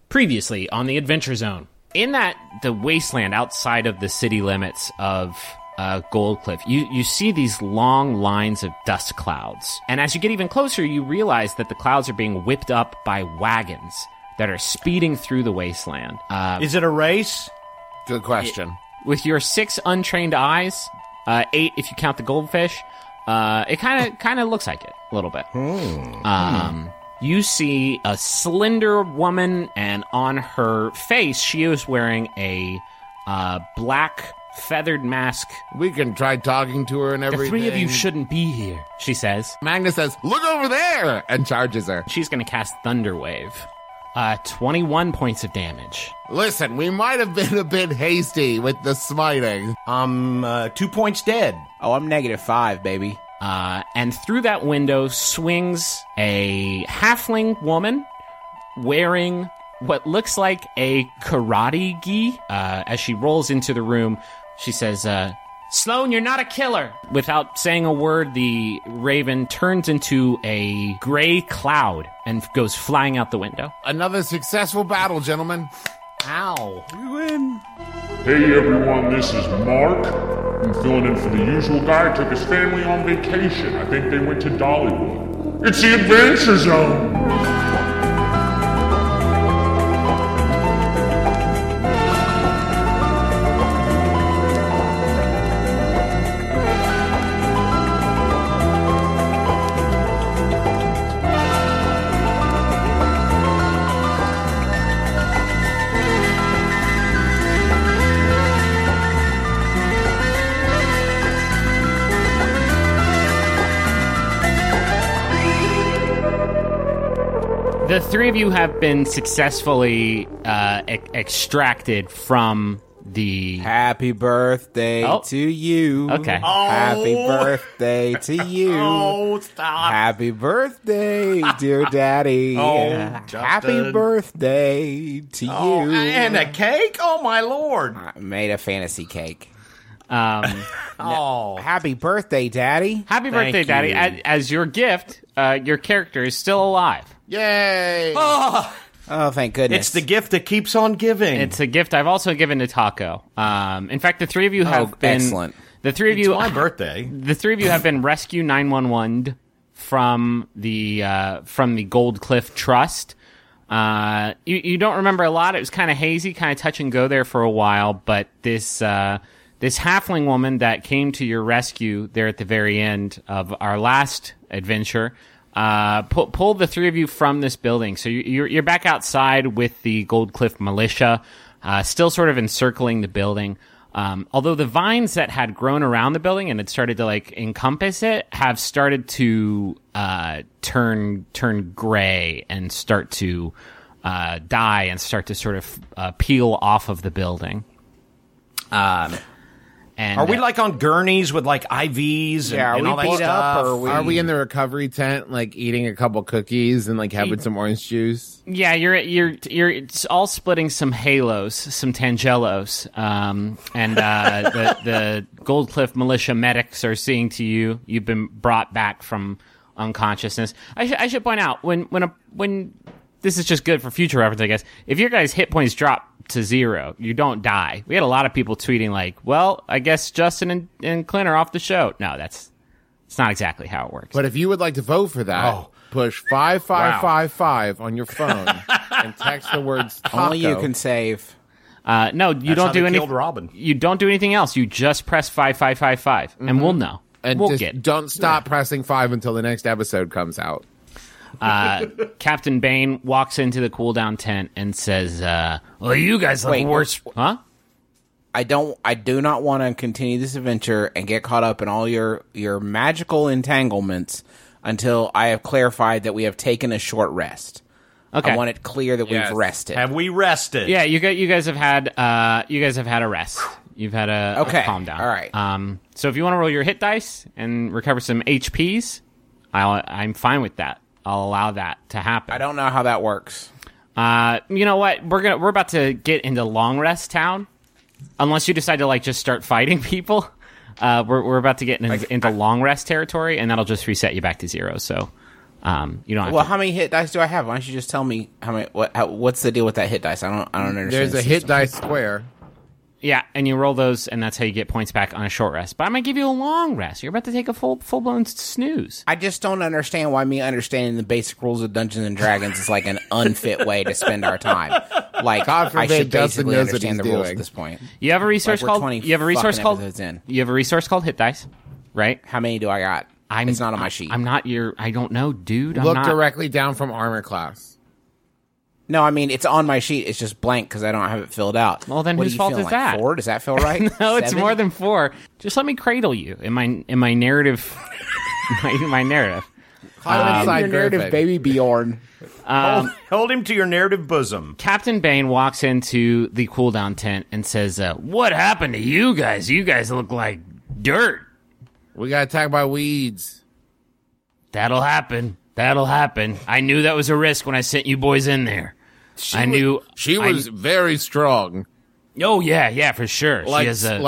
Previously on the Adventure Zone. In the wasteland outside of the city limits of Goldcliff, you see these long lines of dust clouds. And as you get even closer, you realize that the clouds are being whipped up by wagons that are speeding through the wasteland. Is it a race? Good question. With your 6 untrained eyes, 8 if you count the goldfish, it kind of looks like it a little bit. You see a slender woman, and on her face, she is wearing a black feathered mask. We can try talking to her and everything. The 3 of you shouldn't be here, she says. Magnus says, look over there, and charges her. She's going to cast Thunder Wave. 21 points of damage. Listen, we might have been a bit hasty with the smiting. 2 points dead. Oh, I'm -5, baby. And through that window swings a halfling woman wearing what looks like a karate gi. As she rolls into the room, she says, Sloan, you're not a killer. Without saying a word, the raven turns into a gray cloud and goes flying out the window. Another successful battle, gentlemen. Ow. We win. Hey everyone, this is Mark. I'm filling in for the usual guy. Took his family on vacation. I think they went to Dollywood. It's the Adventure Zone! The 3 of you have been successfully extracted from the... Happy birthday to you. Okay. Happy birthday to you. Oh, stop. Happy birthday, dear daddy. Happy birthday to you. And a cake? Oh, my Lord. I made a fantasy cake. Oh. Happy birthday, daddy. Happy birthday, Daddy. you. As your gift, your character is still alive. Yay! Oh, thank goodness. It's the gift that keeps on giving. It's a gift I've also given to Taco. In fact, the 3 of you have been... excellent. The 3 of you... It's my birthday. The 3 of you have been Rescue 911'd from the Goldcliff Trust. You don't remember a lot. It was kind of hazy, kind of touch and go there for a while, but this halfling woman that came to your rescue there at the very end of our last adventure pulled the 3 of you from this building. So you're back outside with the Goldcliff militia, still sort of encircling the building. Although the vines that had grown around the building and had started to encompass it have started to turn gray and start to die and start to sort of peel off of the building. And, are we on gurneys with IVs and all that beat stuff? up, or Are we in the recovery tent, eating a couple cookies and having some orange juice? Yeah, you're all splitting some halos, some tangelos, and the Goldcliff militia medics are seeing to you. You've been brought back from unconsciousness. I should point out when this is just good for future reference, I guess. If your guys' hit points drop to 0, you don't die. We had a lot of people tweeting well, I guess Justin and Clint are off the show. No, it's not exactly how it works. But if you would like to vote for that, push 5555 on your phone and text the words taco. Only you can save. No, you don't do anything. Killed Robin. You don't do anything else. You just press 5555, and we'll know. And we'll just don't stop pressing 5 until the next episode comes out. Captain Bane walks into the cooldown tent and says, well, you guys look worse. Huh? I do not want to continue this adventure and get caught up in all your magical entanglements until I have clarified that we have taken a short rest. Okay. I want it clear that we've rested. Have we rested? Yeah, you guys have had a rest. You've had a calm down. All right. So if you want to roll your hit dice and recover some HPs, I'm fine with that. I'll allow that to happen. I don't know how that works. You know what? We're about to get into Long Rest Town, unless you decide to just start fighting people. We're about to get into Long Rest territory, and that'll just reset you back to 0. So You don't have Well, to. how many hit dice do I have? Why don't you just tell me how many? What's the deal with that hit dice? I don't understand. There's a the hit system. dice square. Yeah, and you roll those, and that's how you get points back on a short rest. But I'm going to give you a long rest. You're about to take a full-blown snooze. I just don't understand why me understanding the basic rules of Dungeons and Dragons is like an unfit way to spend our time. Like, God I forbid should Justin basically knows what understand the he's rules doing. at this point. You have a resource Like, we're called 20 you have a resource fucking called episodes in. you have a resource called hit dice, right? How many do I got? It's not on my sheet. I'm not your. I don't know, dude. I'm Look not. directly down from armor class. No, I mean, it's on my sheet. It's just blank because I don't have it filled out. Well, then What whose do you fault feel is like, that? 4? Does that feel right? No, it's 7? more than 4. Just let me cradle you in my narrative. my narrative. Climb inside Your narrative, Griffin. baby Bjorn. Hold him to your narrative bosom. Captain Bane walks into the cooldown tent and says, "What happened to you guys? You guys look like dirt." We got attacked by weeds. That'll happen. That'll happen. I knew that was a risk when I sent you boys in there. I knew She was very strong. Oh yeah, for sure. Like she has a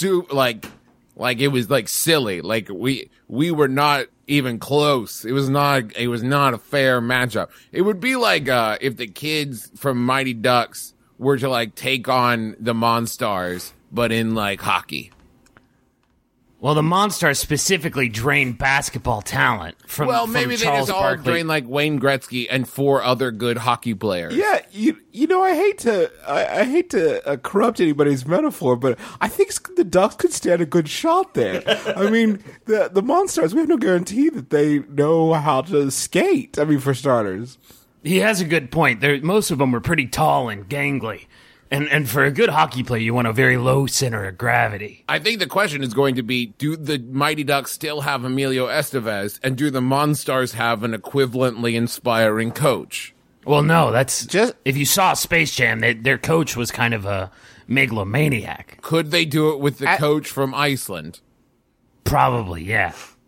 like it was like silly. Like we were not even close. It was not a fair matchup. It would be like if the kids from Mighty Ducks were to like take on the Monstars, but in like hockey. Well, the Monstars specifically drained basketball talent from. Well, from maybe they Charles just all Barkley. drained like Wayne Gretzky and 4 other good hockey players. Yeah, you know, I hate to corrupt anybody's metaphor, but I think the Ducks could stand a good shot there. I mean, the Monstars, we have no guarantee that they know how to skate. I mean, for starters. He has a good point. Most of them were pretty tall and gangly, and for a good hockey player, you want a very low center of gravity. I think the question is going to be, do the Mighty Ducks still have Emilio Estevez, and do the Monstars have an equivalently inspiring coach? Well, no, that's Just- if you saw Space Jam, their coach was kind of a megalomaniac. Could they do it with the coach from Iceland? Probably, yeah.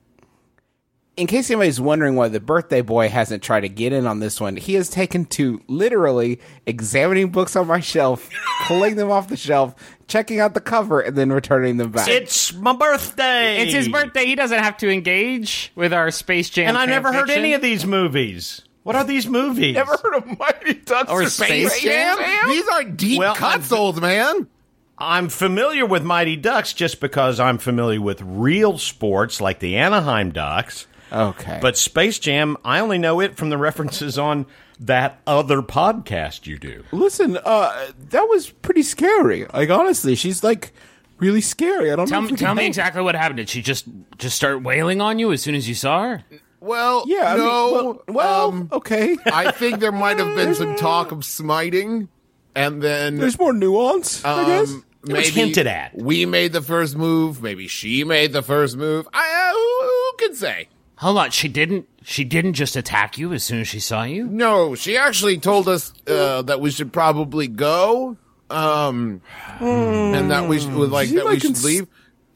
In case anybody's wondering why the birthday boy hasn't tried to get in on this one, he has taken to literally examining books on my shelf, pulling them off the shelf, checking out the cover, and then returning them back. It's my birthday. It's his birthday. He doesn't have to engage with our Space Jam. And I never heard fanfiction. any of these movies. What are these movies? Never heard of Mighty Ducks Or or Space Jam? These are deep Well, cuts, old man. I'm familiar with Mighty Ducks just because I'm familiar with real sports like the Anaheim Ducks. Okay. But Space Jam, I only know it from the references on that other podcast you do. Listen, that was pretty scary. Like, honestly, she's like really scary. I don't know. Tell me exactly what happened. Did she just start wailing on you as soon as you saw her? Well, Yeah, I no. mean, okay. I think there might have been some talk of smiting, and then There's more nuance, I guess. It was hinted at. We made the first move. Maybe she made the first move. Who can say? Hold on, she didn't just attack you as soon as she saw you? No, she actually told us that we should probably go, and that we should leave.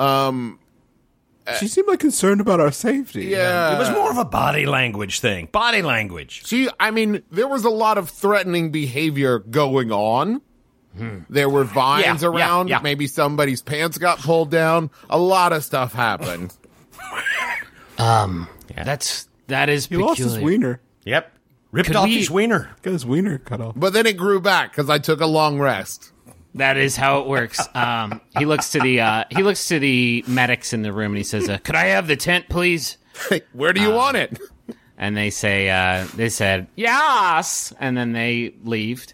She seemed like concerned about our safety. Yeah, It was more of a body language thing. Body language. There was a lot of threatening behavior going on. There were vines Yeah, around. yeah. Maybe somebody's pants got pulled down. A lot of stuff happened. That is He peculiar. lost his wiener. Yep. Ripped Could off we- his wiener. Got his wiener cut off. But then it grew back because I took a long rest. That is how it works. He looks to the medics in the room and he says, "Could I have the tent, please?" Where do you want it? And they said yes, and then they left.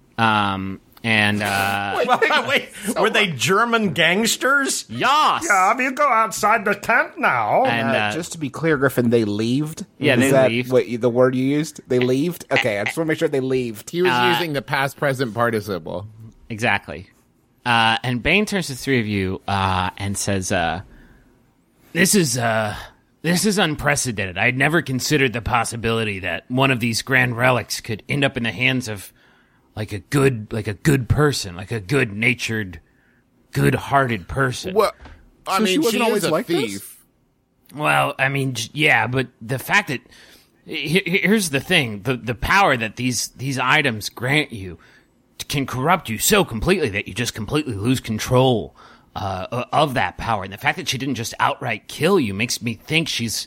Wait, were they German gangsters? Yes. You go outside the tent now. And Just to be clear, Griffin, they leaved? Yeah, Is they that leaved. What, the word you used? They leaved? Okay, I just want to make sure they leaved. He was using the past present participle. exactly. And Bane turns to the three of you and says, "This is unprecedented. I'd never considered the possibility that one of these grand relics could end up in the hands of like a good person, like a good-natured, good-hearted person." Well, I So mean, she wasn't she always is a like this? thief. Well, I mean, yeah, but the fact that here's the thing: the power that these items grant you can corrupt you so completely that you just completely lose control of that power. And the fact that she didn't just outright kill you makes me think she's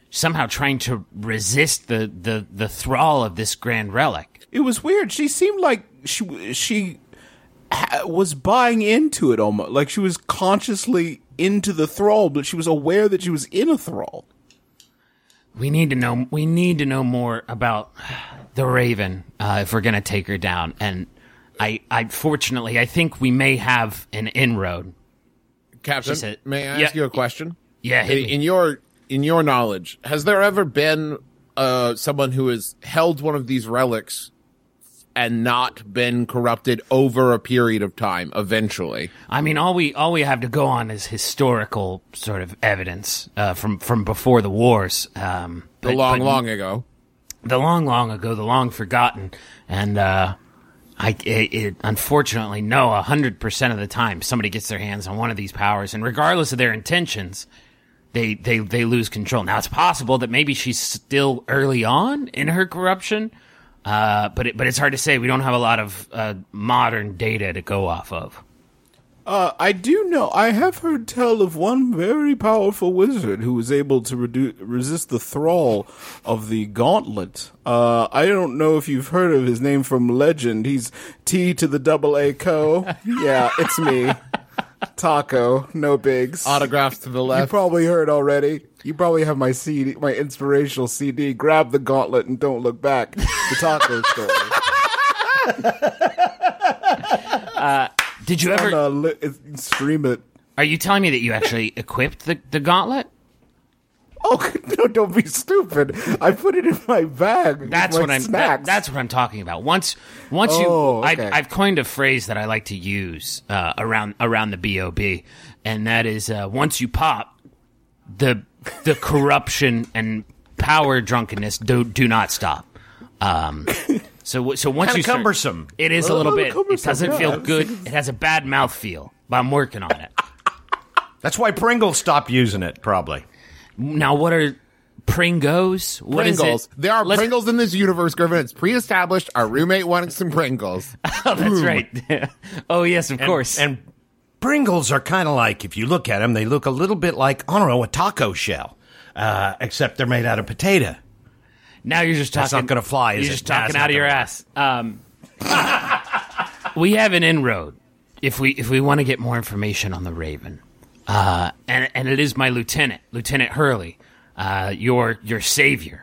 somehow trying to resist the thrall of this grand relic. It was weird. She seemed like she was buying into it almost. Like she was consciously into the thrall, but she was aware that she was in a thrall. We need to know more about the Raven if we're going to take her down. And I fortunately, I think we may have an inroad. Captain, said- may I Yeah. ask you a question? Yeah, hit me. In your knowledge, has there ever been someone who has held one of these relics and not been corrupted over a period of time eventually? I mean, all we have to go on is historical sort of evidence from before the wars. Long ago. The long ago, the long forgotten, and unfortunately, no, 100% of the time, somebody gets their hands on one of these powers, and regardless of their intentions, they lose control. Now, it's possible that maybe she's still early on in her corruption, but it's hard to say. We don't have a lot of modern data to go off of. I do know. I have heard tell of one very powerful wizard who was able to resist the thrall of the gauntlet. I don't know if you've heard of his name from legend. He's T to the double A Co. Yeah, it's me. Taco, no bigs. Autographs to the You left. probably heard already. You probably have my CD, my inspirational CD. Grab the gauntlet and don't look back. The Taco story. Did you ever? Stream it. Are you telling me that you actually equipped the gauntlet? Oh no! Don't be stupid. I put it in my bag. That's with what my I'm. snacks. That's what I'm talking about. Once Oh, okay. I've coined a phrase that I like to use around the BOB, and that is once you pop, the corruption and power drunkenness do not stop. So once Kinda you start, cumbersome. it is a little bit. It cumbersome, doesn't yeah. feel good. It has a bad mouthfeel, but I'm working on it. That's why Pringles stopped using it, probably. Now, what are Pringles? What is Pringles. it? There are Let's- Pringles in this universe, Griffin. It's pre-established. Our roommate wanted some Pringles. Oh, that's right. Oh, yes, of course. And Pringles are kind of like, if you look at them, they look a little bit like, I don't know, a taco shell, except they're made out of potato. Now you're just talking. That's not gonna fly, is You're it? just Nah, talking it's out not of your gonna ass. We have an inroad. If we want to get more information on the Raven, and it is my Lieutenant Hurley, your savior.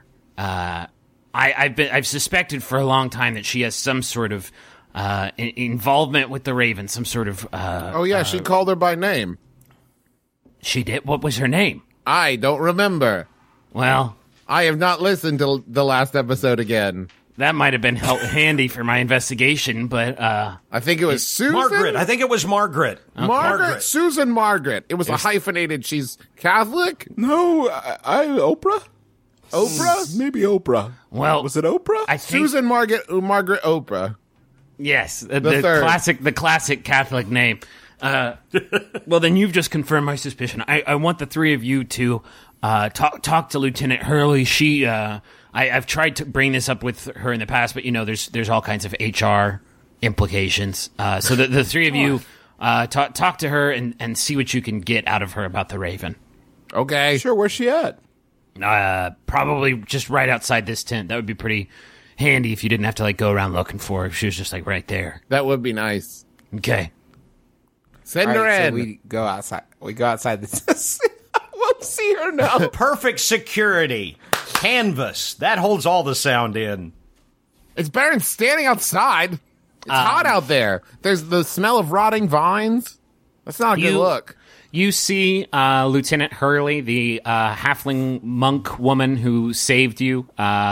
I've suspected for a long time that she has some sort of involvement with the Raven, some sort of. Oh yeah, she called her by name. She did. What was her name? I don't remember. Well, I have not listened to the last episode again. that might have been handy for my investigation, but I think it was Susan. Margaret. I think it was Margaret. Margaret. Susan Margaret. It was a hyphenated. She's Catholic. No, I Oprah. Oprah? Maybe Oprah. well, Was it Oprah? I think Susan Margaret Oprah. yes, the third. classic Catholic name. Well, then you've just confirmed my suspicion. I want the three of you to talk to Lieutenant Hurley. I've tried to bring this up with her in the past, but there's all kinds of HR implications. So the three of you talk to her and see what you can get out of her about the Raven. Okay. Sure, where's she at? Probably just right outside this tent. That would be pretty handy if you didn't have to go around looking for her. If she was just right there. That would be nice. Okay. Send All her right, so in. we go outside. We go outside this. We'll see her now. Perfect security. Canvas. That holds all the sound in. It's better than standing outside. It's hot out there. There's the smell of rotting vines. That's not a good look. You see Lieutenant Hurley, the halfling monk woman who saved you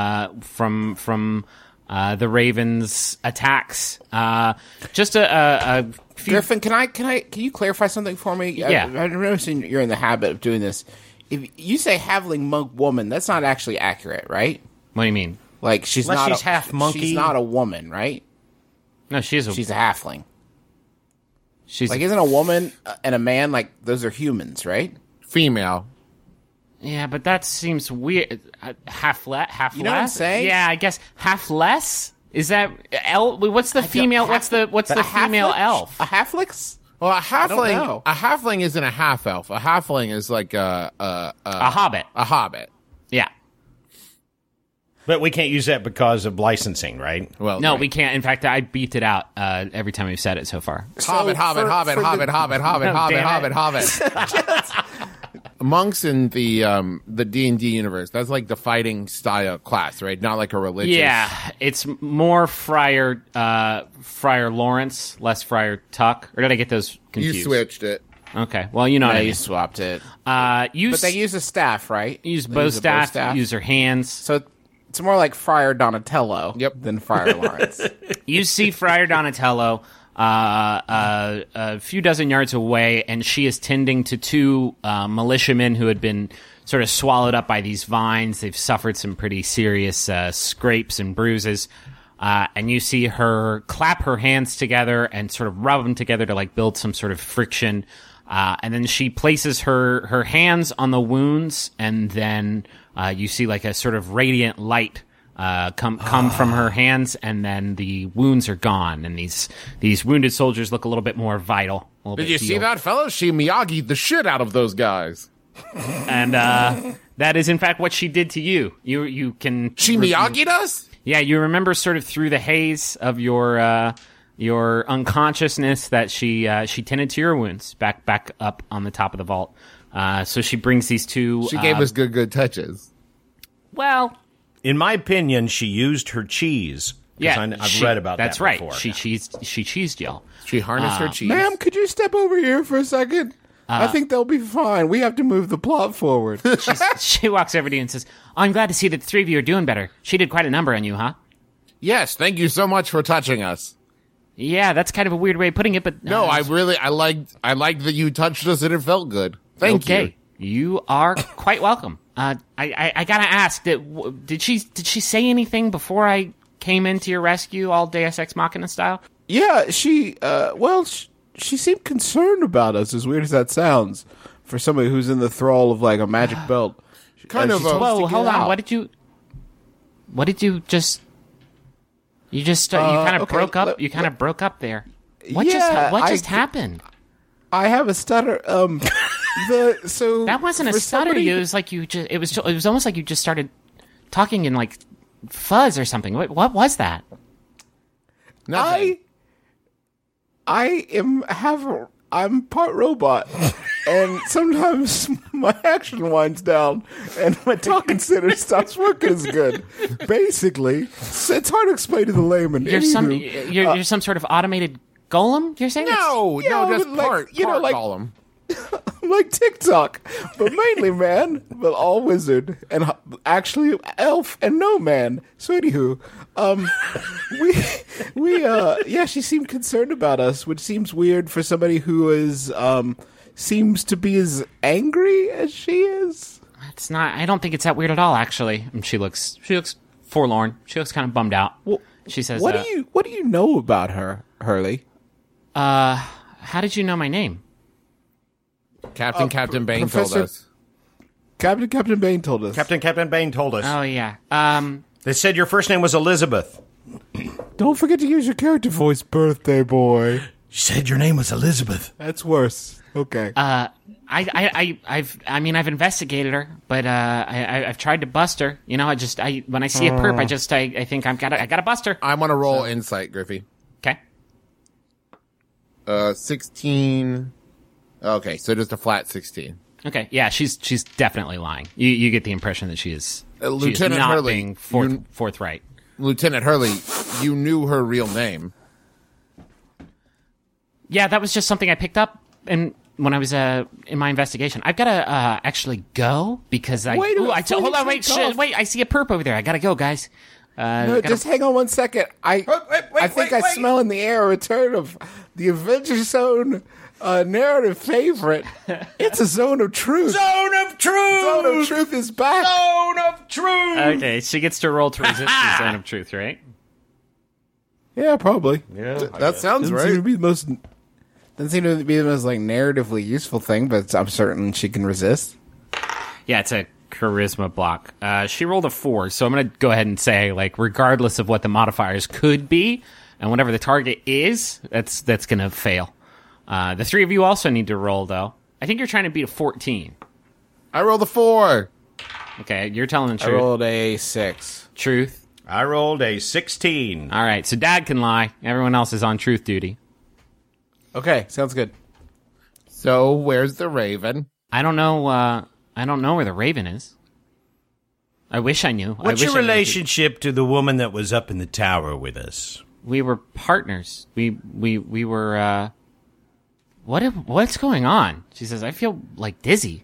from the Raven's attacks. Just a few. Griffin, can you clarify something for me? Yeah. I've noticed you're in the habit of doing this. If you say halfling monk woman, that's not actually accurate, right? What do you mean? Like she's Unless not she's half monkey. She's not a woman, right? No, she's She's a halfling. she's Like, isn't a woman and a man like those are humans, right? Female. yeah, but that seems weird. Half less. You know what I'm saying? Yeah, I guess half less. Is that what's the female? What's the female elf? A halflix? Well, a know. halfling isn't a half elf. A halfling is like a A hobbit. a hobbit. Yeah. But we can't use that because of licensing, right? Well, No, right. we can't. In fact, I beat it out every time we've said it so far. Hobbit, Hobbit, Hobbit, Hobbit, Hobbit, Hobbit, Hobbit, damn Hobbit, it. Hobbit. Monks in the D&D universe, that's like the fighting style class, right? Not like a religious. Yeah, it's more Friar Lawrence, less Friar Tuck. Or did I get those confused? You switched it. Okay, well, you know what I Yeah, mean. you swapped it. But But they use a staff, right? use They bow a staff, use their hands. So it's more like Friar Donatello than Friar Lawrence. You see Friar Donatello a few dozen yards away, and she is tending to two militiamen who had been sort of swallowed up by these vines. They've suffered some pretty serious scrapes and bruises. And you see her clap her hands together and sort of rub them together to like build some sort of friction. And then she places her hands on the wounds, and then you see like a sort of radiant light come from her hands, and then the wounds are gone, and these wounded soldiers look a little bit more vital. Did you see that, fellas? She Miyagi'd the shit out of those guys. And that is in fact what she did to you. You can She Miyagi'd us? Yeah, you remember sort of through the haze of your unconsciousness that she tended to your wounds back up on the top of the vault. So she brings these two. She gave us good touches. Well, In my opinion, she used her cheese. 'Cause yeah, I've read about that's that right. before. She cheesed y'all. She harnessed her cheese. Ma'am, could you step over here for a second? I think they'll be fine. We have to move the plot forward. She walks over to you and says, "I'm glad to see that the three of you are doing better. She did quite a number on you, huh?" Yes, thank you so much for touching us. Yeah, that's kind of a weird way of putting it, but No, I liked that you touched us and it felt good. Thank you. okay. You are quite welcome. I gotta ask, did she say anything before I came into your rescue, all Deus Ex Machina style? Yeah, she seemed concerned about us, as weird as that sounds, for somebody who's in the thrall of, like, a magic belt. Kind of she told us Whoa, to hold get on. out. What did you just? You kind of okay, broke up. let- You kind of broke up there. What Yeah, just happened? I have a stutter. That wasn't a for stutter. somebody- It was like it was almost like you just started talking in like fuzz or something. What was that? Nothing. I'm part robot, and sometimes my action winds down, and my talking center stops working as good. Basically, it's hard to explain to the layman. You're Anywho, you're some sort of automated golem. You're saying No, Yeah, just but like, part column. I'm like TikTok, but mainly man, but all wizard, and actually elf and no man. So anywho, yeah, she seemed concerned about us, which seems weird for somebody who is seems to be as angry as she is. It's not. I don't think it's that weird at all. Actually, and she looks forlorn. She looks kind of bummed out. She says, What do you know about her, Hurley? "How did you know my name?" Captain Bane Professor- told us. Captain Bane told us. Captain Bane told us. Oh yeah. They said your first name was Elizabeth. Don't forget to use your character voice, birthday boy. She said your name was Elizabeth. That's worse. Okay. I've investigated her, but I've tried to bust her. You know, when I see a perp, I think I gotta bust her. I want to roll insight, Griffey. Okay. 16. Okay, so just a flat 16. Okay. Yeah, she's definitely lying. You get the impression that she is Lieutenant not Hurley, being forthright. Lieutenant Hurley, you knew her real name. Yeah, that was just something I picked up when I was in my investigation. I've got to actually go because I. Wait a minute, before hold you on, wait, take off. wait! I see a perp over there. I gotta go, guys. No, just hang on one second. I think I smell in the air a return of the Avengers Zone narrative favorite. It's a Zone of Truth. Zone of Truth! Zone of Truth is back. Zone of Truth! Okay, she gets to roll to resist the zone of truth, right? Yeah, probably. That sounds Doesn't seem to right. be the most. Doesn't seem to be the most like narratively useful thing, but I'm certain she can resist. Yeah, it's a charisma block. She rolled a 4, so I'm going to go ahead and say, like, regardless of what the modifiers could be, and whatever the target is, that's going to fail. The three of you also need to roll, though. I think you're trying to beat a 14. I rolled a 4. Okay, you're telling the I truth. rolled a 6. Truth. I rolled a 16. All right, so Dad can lie. Everyone else is on truth duty. Okay, sounds good. So where's the raven? I don't know. I don't know where the Raven is. I wish I knew. What's your relationship to the woman that was up in the tower with us? We were partners. We were. What's going on? She says, I feel like dizzy.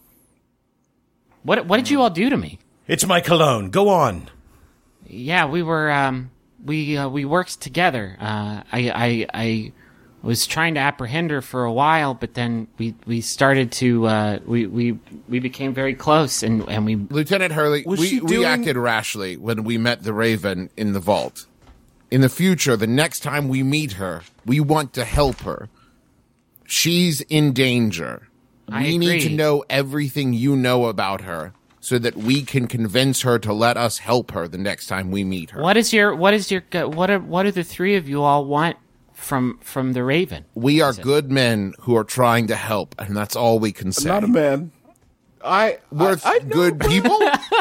What did you all do to me? It's my cologne. Go on. Yeah, we were. We worked together. I was trying to apprehend her for a while, but then we started to we became very close, and we. Lieutenant Hurley, we acted rashly when we met the Raven in the vault. In the future, the next time we meet her, we want to help her. She's in danger. We need to know everything you know about her so that we can convince her to let us help her the next time we meet her. What do the three of you all want from the Raven? We are good men who are trying to help, and that's all we can say. I'm not a man. We're good people?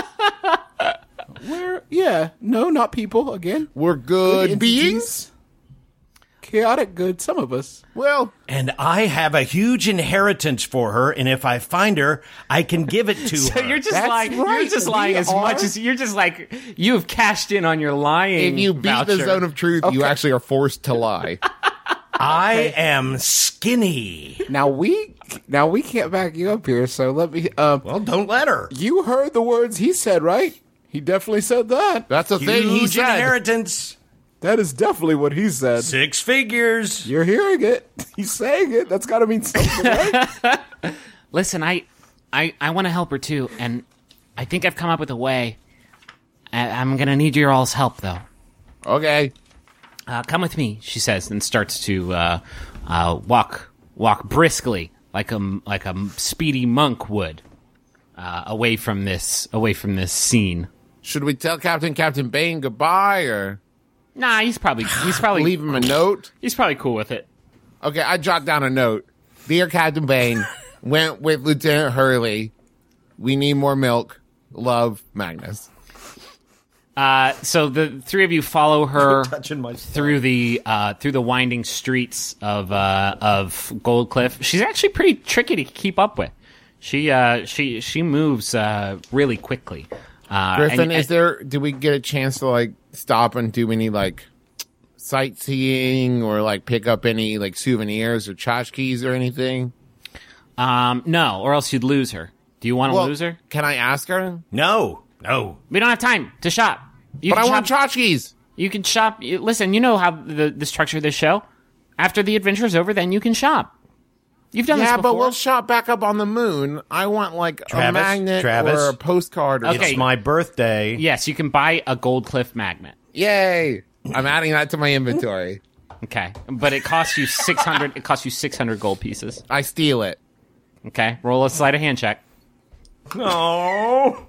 Not people, again. We're good entities. beings? Chaotic good, some of us. Well, And I have a huge inheritance for her, and if I find her, I can give it to So her. you're just That's lying. You're right, just we lying as are. much as you're just like you have cashed in on your lying. if you beat the voucher. zone of truth, you actually are forced to lie. I am skinny. Now we can't back you up here, so let me Well, don't let her. you heard the words he said, right? He definitely said that. That's the thing he Huge said. inheritance. That is definitely what he said. 6 figures. You're hearing it. He's saying it. That's got to mean something, right? Listen, I want to help her too, and I think I've come up with a way. I'm gonna need your all's help though. Okay. Come with me, she says, and starts to walk briskly like a speedy monk would away from this scene. Should we tell Captain Bane goodbye, or Nah, he's probably leave him a note? he's probably cool with it. Okay, I jot down a note. Dear Captain Bane, went with Lieutenant Hurley. We need more milk. Love, Magnus. So the three of you follow her Touching my through the winding streets of Goldcliff. She's actually pretty tricky to keep up with. She moves really quickly. Griffin, do we get a chance to stop and do any sightseeing or pick up any souvenirs or tchotchkes or anything? No, or else you'd lose her. Do you want to lose her? Can I ask her? No. We don't have time to shop. You But I can want shop- tchotchkes. You can shop. Listen, you know how the structure of this show. After the adventure's over, then you can shop. You've done this Yeah, before. but we'll shop back up on the moon. I want a magnet Travis. or a postcard. Or Okay. It's something. my birthday. Yes, you can buy a Goldcliff magnet. Yay! I'm adding that to my inventory. Okay, but it costs you 600. It costs you 600 gold pieces. I steal it. Okay, roll a sleight of hand check. No.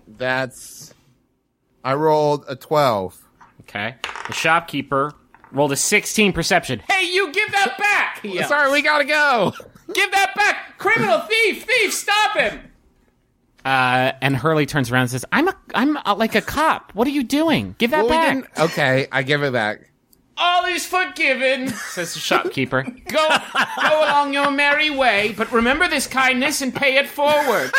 I rolled a 12. Okay, the shopkeeper rolled a 16 perception. Hey, you give that back! He yells. Sorry, we gotta go. Give that back! Criminal, thief, stop him! And Hurley turns around and says, "I'm like a cop. What are you doing? Give that back." Okay, I give it back. All is forgiven, says the shopkeeper. Go along your merry way, but remember this kindness and pay it forward.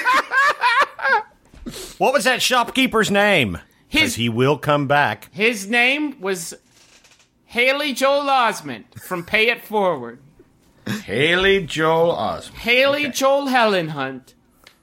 What was that shopkeeper's name? Because he will come back. His name was Haley Joel Osmond from Pay It Forward. Haley Joel Osment. Haley Joel Helen Hunt.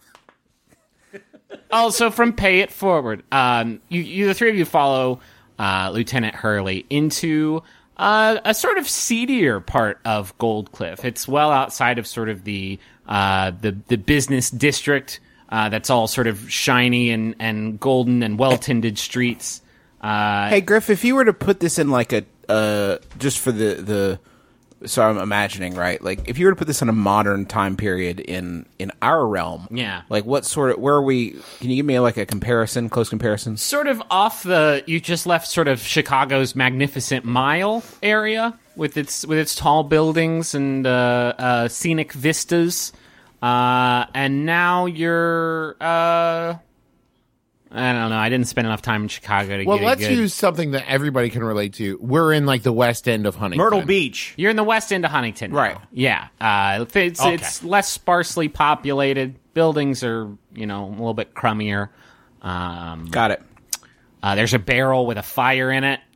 Also from Pay It Forward. You the three of you follow Lieutenant Hurley into a sort of seedier part of Goldcliff. It's well outside of sort of the business district. That's all sort of shiny and golden and well-tended streets. Hey, Griff, if you were to put this in just for the so I'm imagining, right? If you were to put this in a modern time period in our realm, Yeah. where are we? Can you give me a close comparison? Sort of you just left sort of Chicago's Magnificent Mile area with its tall buildings and scenic vistas. And now you're I don't know. I didn't spend enough time in Chicago to Well, get let's it good. use something that everybody can relate to. We're in like the west end of Huntington. Myrtle Beach. You're in the west end of Huntington, now. Right. Yeah, it's less sparsely populated. Buildings are, a little bit crummier. Got it. There's a barrel with a fire in it.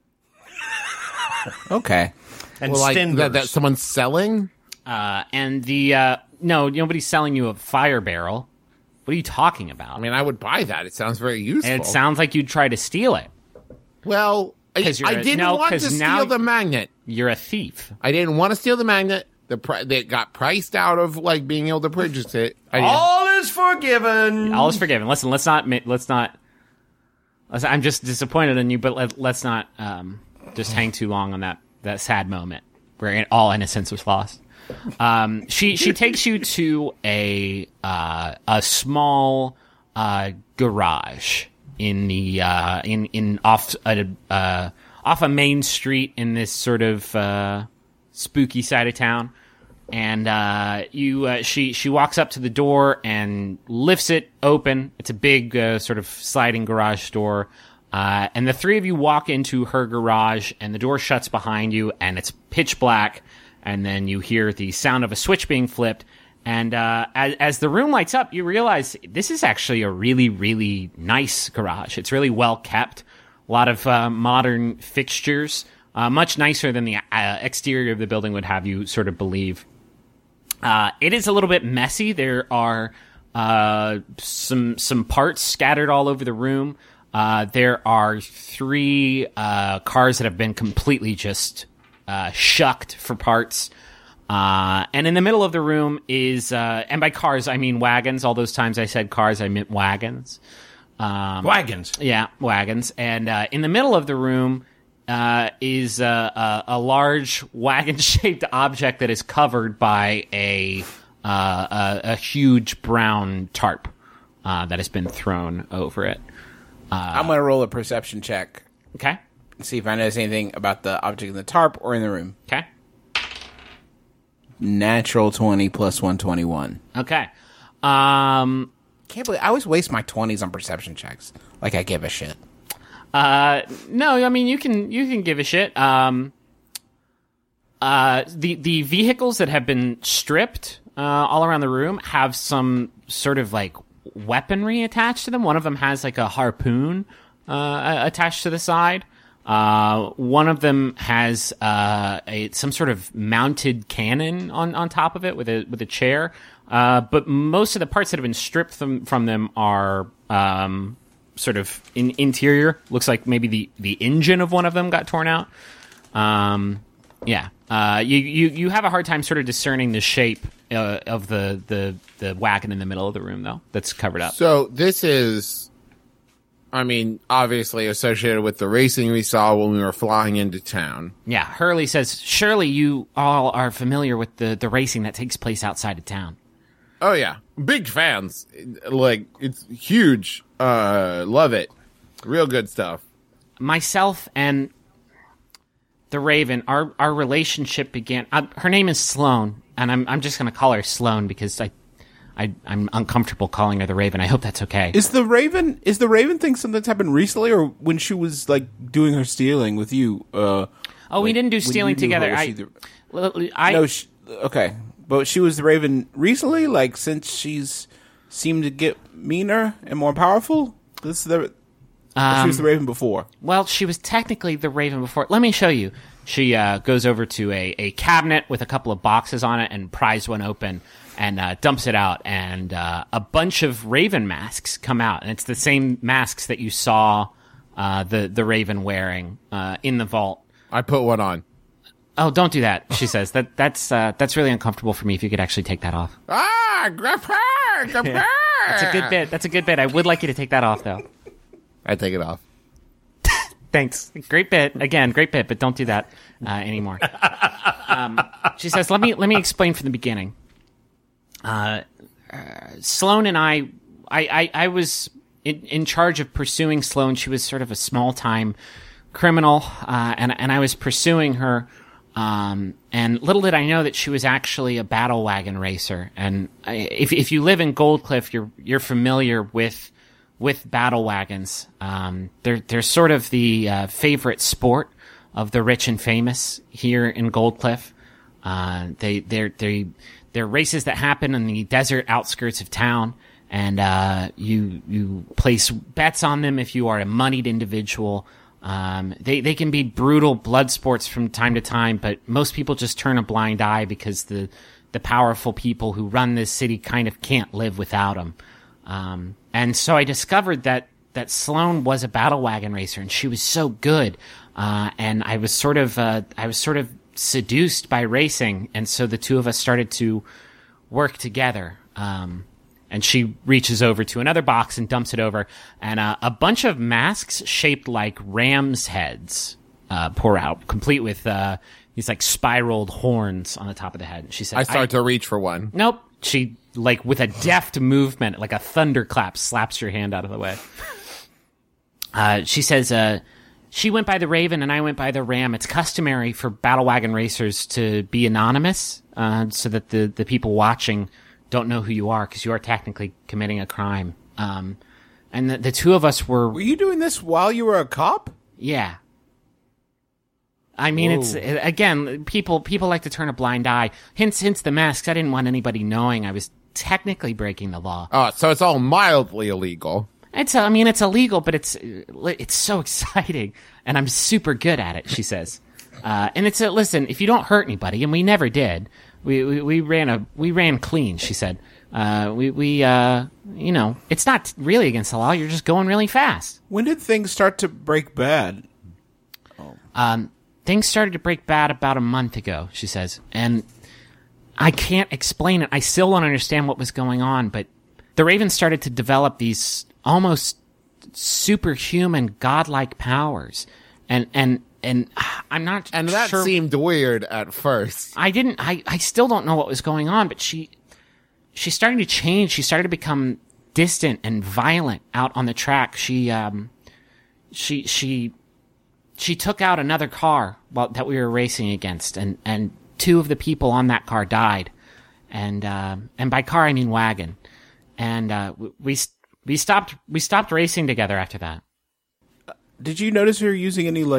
Okay. And Well, like Stenders. that someone's selling. And the no, nobody's selling you a fire barrel. What are you talking about? I mean, I would buy that. It sounds very useful. And it sounds like you'd try to steal it. well. 'Cause you're I a- didn't no, want to 'cause now- steal the magnet. You're a thief. I didn't want to steal the magnet. They got priced out of like being able to purchase it. I didn't. All is forgiven. All is forgiven. Listen, let's not. I'm just disappointed in you, but let's not just hang too long on that sad moment where all innocence was lost. She takes you to a small garage in the off a main street in this sort of spooky side of town. And she walks up to the door and lifts it open. It's a big sort of sliding garage door. And the three of you walk into her garage, and the door shuts behind you, and it's pitch black. And then you hear the sound of a switch being flipped. And as the room lights up, you realize this is actually a really, really nice garage. It's really well kept. A lot of modern fixtures, much nicer than the exterior of the building would have you sort of believe. It is a little bit messy. There are some parts scattered all over the room. There are 3 cars that have been completely just shucked for parts. And in the middle of the room is, and by cars I mean wagons. All those times I said cars, I meant wagons. Wagons. Yeah, wagons. And in the middle of the room is a large wagon-shaped object that is covered by a huge brown tarp that has been thrown over it. I'm going to roll a perception check. Okay. See if I notice anything about the object in the tarp or in the room. Okay. Natural 20 plus 121. Okay. Can't believe I always waste my 20s on perception checks. Like I give a shit. No, I mean you can give a shit. The vehicles that have been stripped all around the room have some sort of like weaponry attached to them. One of them has like a harpoon attached to the side. One of them has some sort of mounted cannon on top of it with a chair. But most of the parts that have been stripped from them are sort of interior. Looks like maybe the engine of one of them got torn out. Yeah. You have a hard time sort of discerning the shape of the wagon in the middle of the room, though, that's covered up. So this is, I mean, obviously associated with the racing we saw when we were flying into town. Yeah, Hurley says, surely you all are familiar with the racing that takes place outside of town. Oh yeah, big fans. Like, it's huge. Love it. Real good stuff. Myself and the Raven, our relationship began. Her name is Sloane, and I'm just going to call her Sloane because I'm uncomfortable calling her the Raven. I hope that's okay. Is the Raven thing something that's happened recently, or when she was like doing her stealing with you? We didn't do when stealing you knew her, together. was she the- okay, but she was the Raven recently, like since she's seemed to get meaner and more powerful. This is the she was the Raven before. Well, she was technically the Raven before. Let me show you. She goes over to a cabinet with a couple of boxes on it and pries one open and dumps it out. And a bunch of Raven masks come out. And it's the same masks that you saw the Raven wearing in the vault. I put one on. Oh, don't do that, she says. That's really uncomfortable for me if you could actually take that off. Grab her! Grab her! That's a good bit. That's a good bit. I would like you to take that off, though. I take it off. Thanks. Great bit. Again, great bit, but don't do that anymore. She says, let me explain from the beginning. Sloane and I was in charge of pursuing Sloane. She was sort of a small-time criminal, and I was pursuing her. And little did I know that she was actually a battle wagon racer. And if you live in Gold Cliff, you're familiar with with battle wagons. They're sort of the favorite sport of the rich and famous here in Gold Cliff. They're races that happen in the desert outskirts of town, and you place bets on them if you are a moneyed individual. They can be brutal blood sports from time to time, but most people just turn a blind eye because the powerful people who run this city kind of can't live without them. And so I discovered that Sloane was a battle wagon racer, and she was so good. And I was sort of seduced by racing, and so the two of us started to work together. And she reaches over to another box and dumps it over, and a bunch of masks shaped like ram's heads pour out, complete with these like spiraled horns on the top of the head. And she said, I start to reach for one. Nope. She, like, with a deft movement, like a thunderclap, slaps your hand out of the way. She says, she went by the Raven and I went by the Ram. It's customary for battle wagon racers to be anonymous, so that the people watching don't know who you are, because you are technically committing a crime. And the two of us Were you doing this while you were a cop? yeah. I mean, it's again, people like to turn a blind eye. Hence the masks. I didn't want anybody knowing I was technically breaking the law. Oh, so it's all mildly illegal. It's illegal, but it's so exciting, and I'm super good at it. She says, and listen, if you don't hurt anybody, and we never did. We ran clean. She said, it's not really against the law. You're just going really fast. When did things start to break bad? Things started to break bad about a month ago, she says, and I can't explain it. I still don't understand what was going on, but the Ravens started to develop these almost superhuman, godlike powers, and I'm not And that sure. seemed weird at first. I still don't know what was going on, but she's starting to change. She started to become distant and violent out on the track. She took out another car that we were racing against, and two of the people on that car died, and by car I mean wagon, and we stopped racing together after that. Did you notice her using any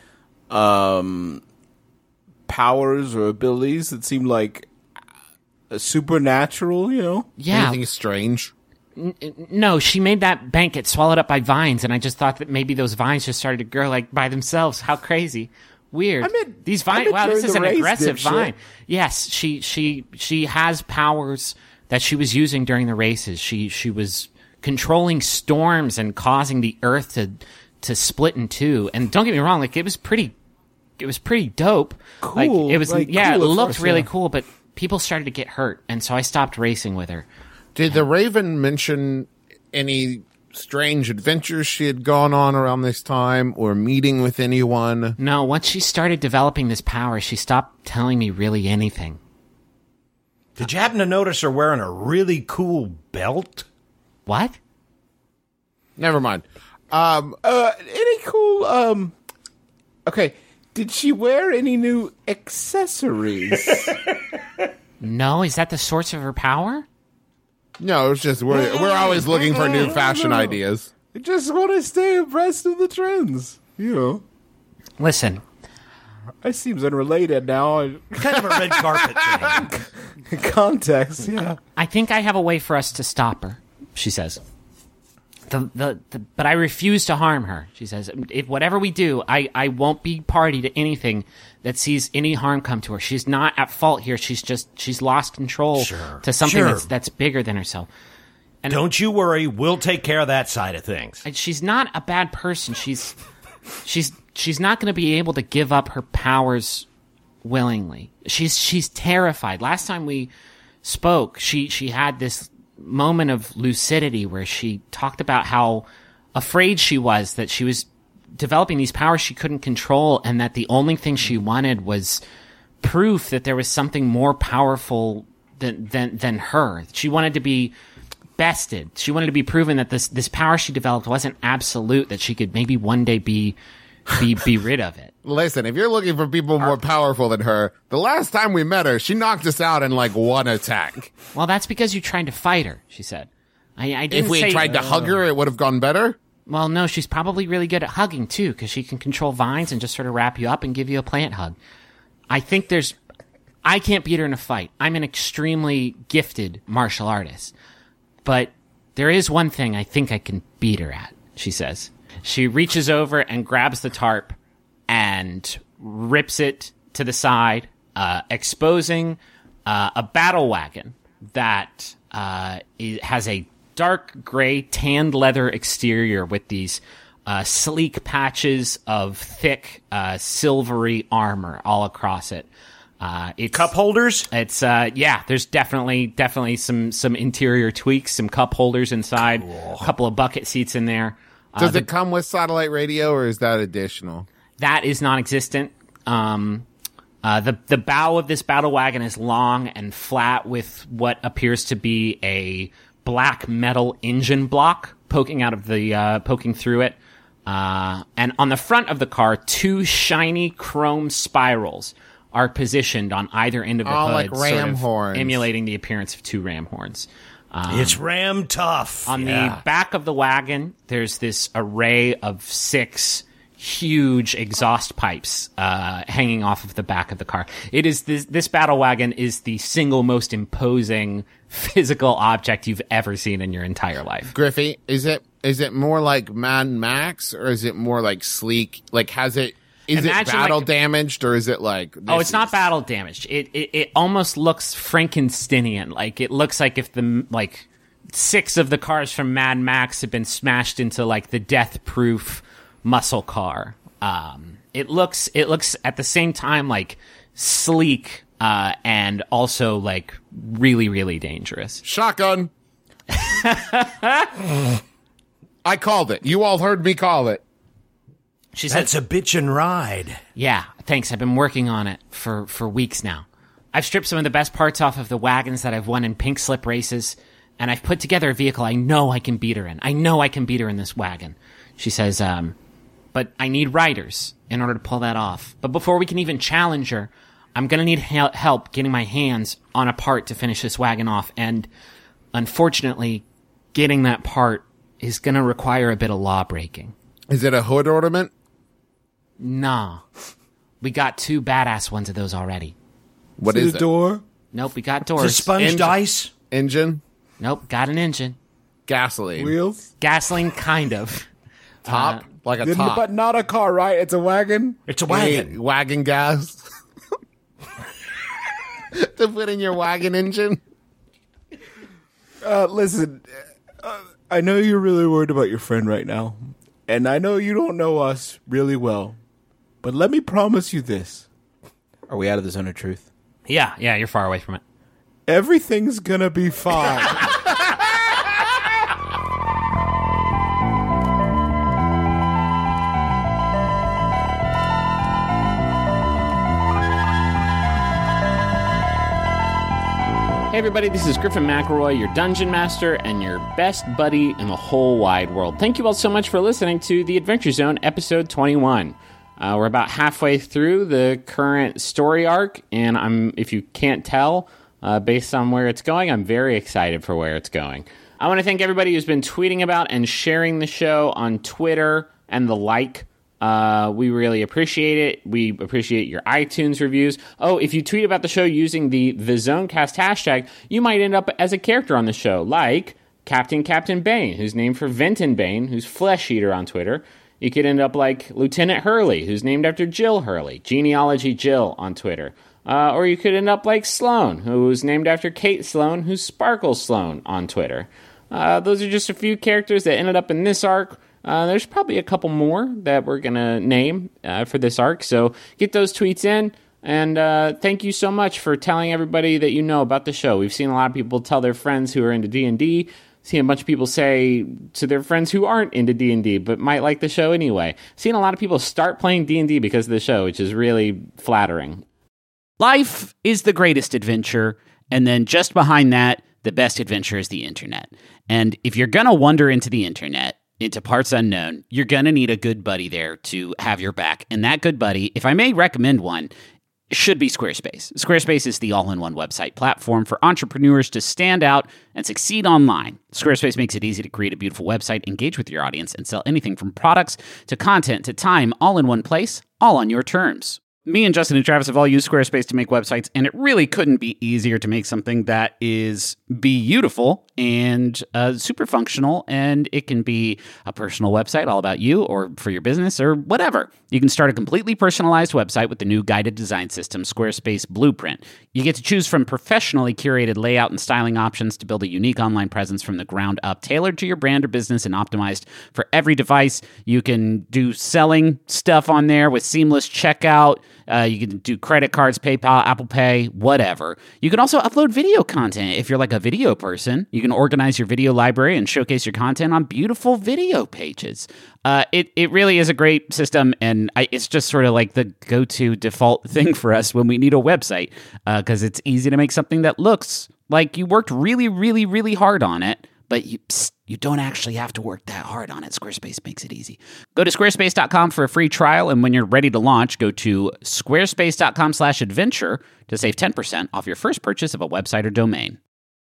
powers or abilities that seemed like supernatural? Yeah. Anything strange? No, she made that bank get swallowed up by vines, and I just thought that maybe those vines just started to grow like by themselves. How crazy. Weird. These vines. Wow, this is an aggressive vine. Yes, she has powers that she was using during the races. She was controlling storms and causing the earth to split in two. And don't get me wrong, like it was pretty dope. Cool. Like, it was Like, yeah, cool it at looked first, really yeah. cool, but people started to get hurt, and so I stopped racing with her. Did the Raven mention any strange adventures she had gone on around this time, or meeting with anyone? No, once she started developing this power, she stopped telling me really anything. Did you happen to notice her wearing a really cool belt? What? Never mind. Any cool, okay, did she wear any new accessories? No, is that the source of her power? No, it's just we're always looking for new fashion ideas. I just want to stay abreast of the trends. Listen, It seems unrelated now. Kind of a red carpet thing. Context, yeah. I think I have a way for us to stop her, she says. But I refuse to harm her, she says. If whatever we do, I won't be party to anything that sees any harm come to her. She's not at fault here. She's lost control to something that's bigger than herself. And don't you worry, we'll take care of that side of things. she's not a bad person. She's not going to be able to give up her powers willingly. She's terrified. Last time we spoke, she had this moment of lucidity where she talked about how afraid she was that she was developing these powers she couldn't control, and that the only thing she wanted was proof that there was something more powerful than her. She wanted to be bested. She wanted to be proven that this power she developed wasn't absolute, that she could maybe one day be rid of it. Listen, if you're looking for people more powerful than her, the last time we met her, she knocked us out in like one attack. Well, that's because you tried to fight her, she said. I didn't If we had say, tried to hug her, it would have gone better. Well, no, she's probably really good at hugging, too, because she can control vines and just sort of wrap you up and give you a plant hug. I can't beat her in a fight. I'm an extremely gifted martial artist. But there is one thing I think I can beat her at, she says. She reaches over and grabs the tarp and rips it to the side, exposing a battle wagon that has a dark gray tanned leather exterior with these sleek patches of thick silvery armor all across it. It's Cup holders? It's there's definitely some interior tweaks, some cup holders inside, a couple of bucket seats in there. Does it come with satellite radio, or is that additional? That is non-existent. The bow of this battle wagon is long and flat with what appears to be a black metal engine block poking through it. And on the front of the car, 2 shiny chrome spirals are positioned on either end of the hood, like ram horns, emulating the appearance of 2 ram horns. It's ram tough. On the back of the wagon, there's this array of 6 huge exhaust pipes hanging off of the back of the car. It is this battle wagon is the single most imposing physical object you've ever seen in your entire life. Griffey, is it more like Mad Max, or is it more like sleek? Like, is it battle damaged, or is it like? It's not battle damaged. It almost looks Frankensteinian. Like, it looks like if the 6 of the cars from Mad Max had been smashed into like the death-proof muscle car. It looks at the same time like sleek and also like really, really dangerous. Shotgun. I called it. You all heard me call it. She said, "That's a bitchin' ride." Yeah, thanks. I've been working on it for weeks now. I've stripped some of the best parts off of the wagons that I've won in pink slip races, and I've put together a vehicle I know I can beat her in. I know I can beat her in this wagon. She says, but I need riders in order to pull that off. But before we can even challenge her, I'm going to need help getting my hands on a part to finish this wagon off. And unfortunately, getting that part is going to require a bit of law breaking. Is it a hood ornament? Nah. We got 2 badass ones of those already. What is the it? door? Nope, we got The doors. sponge dice. Engine? Nope, got an engine. Gasoline? Wheels? Gasoline, kind of. Top? Like a top? But not a car, right? It's a wagon? It's a wagon. Wagon gas? To put in your wagon engine? Listen, I know you're really worried about your friend right now. And I know you don't know us really well. But let me promise you this. Are we out of the zone of truth? Yeah, you're far away from it. Everything's gonna be fine. Hey everybody, this is Griffin McElroy, your Dungeon Master and your best buddy in the whole wide world. Thank you all so much for listening to The Adventure Zone, episode 21. We're about halfway through the current story arc, and if you can't tell, based on where it's going, I'm very excited for where it's going. I want to thank everybody who's been tweeting about and sharing the show on Twitter and the like. We really appreciate it. We appreciate your iTunes reviews. Oh, if you tweet about the show using the Zonecast hashtag, you might end up as a character on the show, like Captain Bane, who's named for Venton Bane, who's Flesh Eater on Twitter. You could end up like Lieutenant Hurley, who's named after Jill Hurley, Genealogy Jill on Twitter. Or you could end up like Sloan, who's named after Kate Sloan, who's Sparkle Sloan on Twitter. Those are just a few characters that ended up in this arc. There's probably a couple more that we're going to name for this arc, so get those tweets in, and thank you so much for telling everybody that you know about the show. We've seen a lot of people tell their friends who are into D&D, seen a bunch of people say to their friends who aren't into D&D but might like the show anyway. Seen a lot of people start playing D&D because of the show, which is really flattering. Life is the greatest adventure, and then just behind that, the best adventure is the internet. And if you're going to wander into the internet, into parts unknown, you're going to need a good buddy there to have your back. And that good buddy, if I may recommend one, should be Squarespace. Squarespace is the all-in-one website platform for entrepreneurs to stand out and succeed online. Squarespace makes it easy to create a beautiful website, engage with your audience, and sell anything from products to content to time, all in one place, all on your terms. Me and Justin and Travis have all used Squarespace to make websites, and it really couldn't be easier to make something that is beautiful and super functional, and it can be a personal website all about you or for your business or whatever. You can start a completely personalized website with the new guided design system, Squarespace Blueprint. You get to choose from professionally curated layout and styling options to build a unique online presence from the ground up, tailored to your brand or business and optimized for every device. You can do selling stuff on there with seamless checkout. You can do credit cards, PayPal, Apple Pay, whatever. You can also upload video content if you're like a video person. You can organize your video library and showcase your content on beautiful video pages. It really is a great system, and it's just sort of like the go-to default thing for us when we need a website, because it's easy to make something that looks like you worked really, really, really hard on it, but you don't actually have to work that hard on it. Squarespace makes it easy. Go to squarespace.com for a free trial, and when you're ready to launch, go to squarespace.com/adventure to save 10% off your first purchase of a website or domain.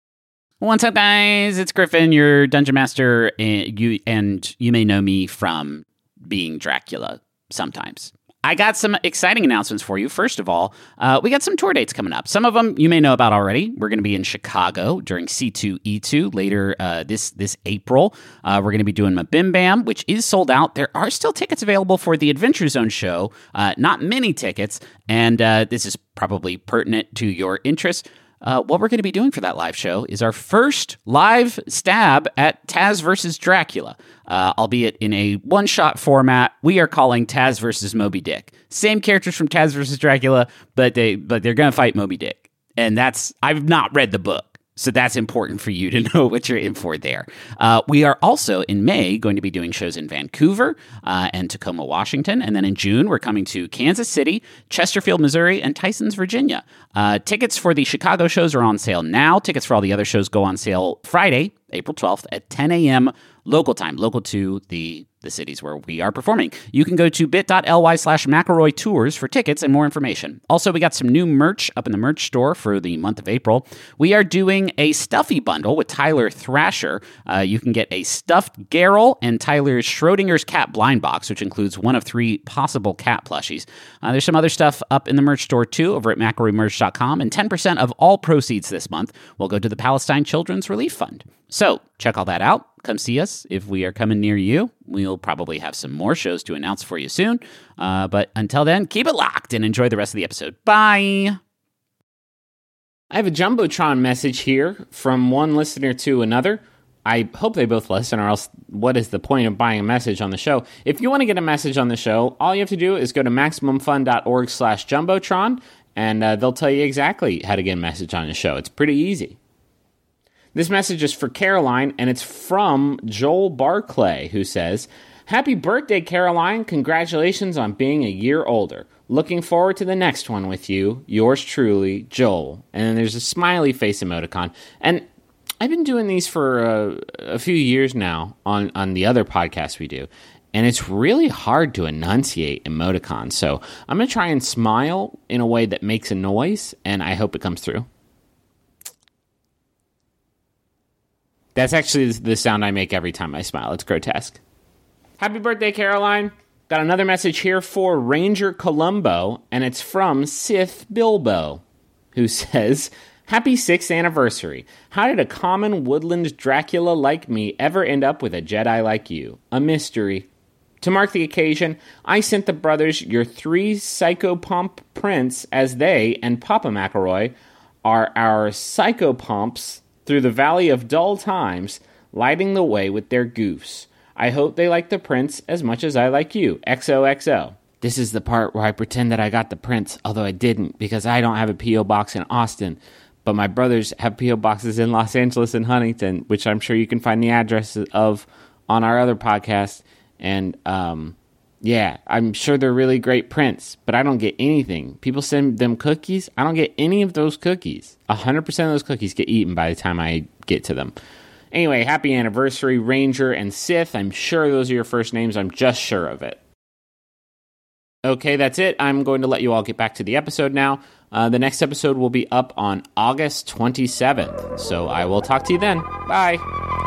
What's up, guys? It's Griffin, your Dungeon Master, and you may know me from being Dracula sometimes. I got some exciting announcements for you. First of all, we got some tour dates coming up. Some of them you may know about already. We're going to be in Chicago during C2E2 later this April. We're going to be doing Mabim Bam, which is sold out. There are still tickets available for the Adventure Zone show. Not many tickets, and this is probably pertinent to your interests. What we're going to be doing for that live show is our first live stab at Taz versus Dracula, albeit in a one-shot format. We are calling Taz versus Moby Dick. Same characters from Taz versus Dracula, but they're going to fight Moby Dick. And I've not read the book, so that's important for you to know what you're in for there. We are also, in May, going to be doing shows in Vancouver and Tacoma, Washington. And then in June, we're coming to Kansas City, Chesterfield, Missouri, and Tysons, Virginia. Tickets for the Chicago shows are on sale now. Tickets for all the other shows go on sale Friday, April 12th at 10 a.m. local time, local to the cities where we are performing. You can go to bit.ly/McElroy Tours for tickets and more information. Also, we got some new merch up in the merch store for the month of April. We are doing a Stuffy bundle with Tyler Thrasher. You can get a stuffed Geralt and Tyler's Schrodinger's cat blind box, which includes one of 3 possible cat plushies. There's some other stuff up in the merch store too over at McElroymerch.com, and 10% of all proceeds this month will go to the Palestine Children's Relief Fund. So check all that out. Come see us if we are coming near you. We'll probably have some more shows to announce for you soon. But until then, keep it locked and enjoy the rest of the episode. Bye! I have a Jumbotron message here from one listener to another. I hope they both listen, or else what is the point of buying a message on the show? If you want to get a message on the show, all you have to do is go to MaximumFun.org/Jumbotron, and they'll tell you exactly how to get a message on the show. It's pretty easy. This message is for Caroline, and it's from Joel Barclay, who says, "Happy birthday, Caroline. Congratulations on being a year older. Looking forward to the next one with you. Yours truly, Joel." And then there's a smiley face emoticon. And I've been doing these for a few years now on the other podcasts we do. And it's really hard to enunciate emoticons. So I'm going to try and smile in a way that makes a noise, and I hope it comes through. That's actually the sound I make every time I smile. It's grotesque. Happy birthday, Caroline. Got another message here for Ranger Columbo, and it's from Sith Bilbo, who says, "Happy 6th anniversary. How did a common woodland Dracula like me ever end up with a Jedi like you? A mystery. To mark the occasion, I sent the brothers your 3 psychopomp prints, as they and Papa McElroy are our psychopomps through the valley of dull times, lighting the way with their goofs. I hope they like the prints as much as I like you. XOXO." This is the part where I pretend that I got the prints, although I didn't, because I don't have a P.O. box in Austin. But my brothers have P.O. boxes in Los Angeles and Huntington, which I'm sure you can find the addresses of on our other podcast. And, yeah, I'm sure they're really great prints, but I don't get anything. People send them cookies. I don't get any of those cookies. 100% of those cookies get eaten by the time I get to them. Anyway, happy anniversary, Ranger and Sith. I'm sure those are your first names. I'm just sure of it. Okay, that's it. I'm going to let you all get back to the episode now. The next episode will be up on August 27th. So I will talk to you then. Bye.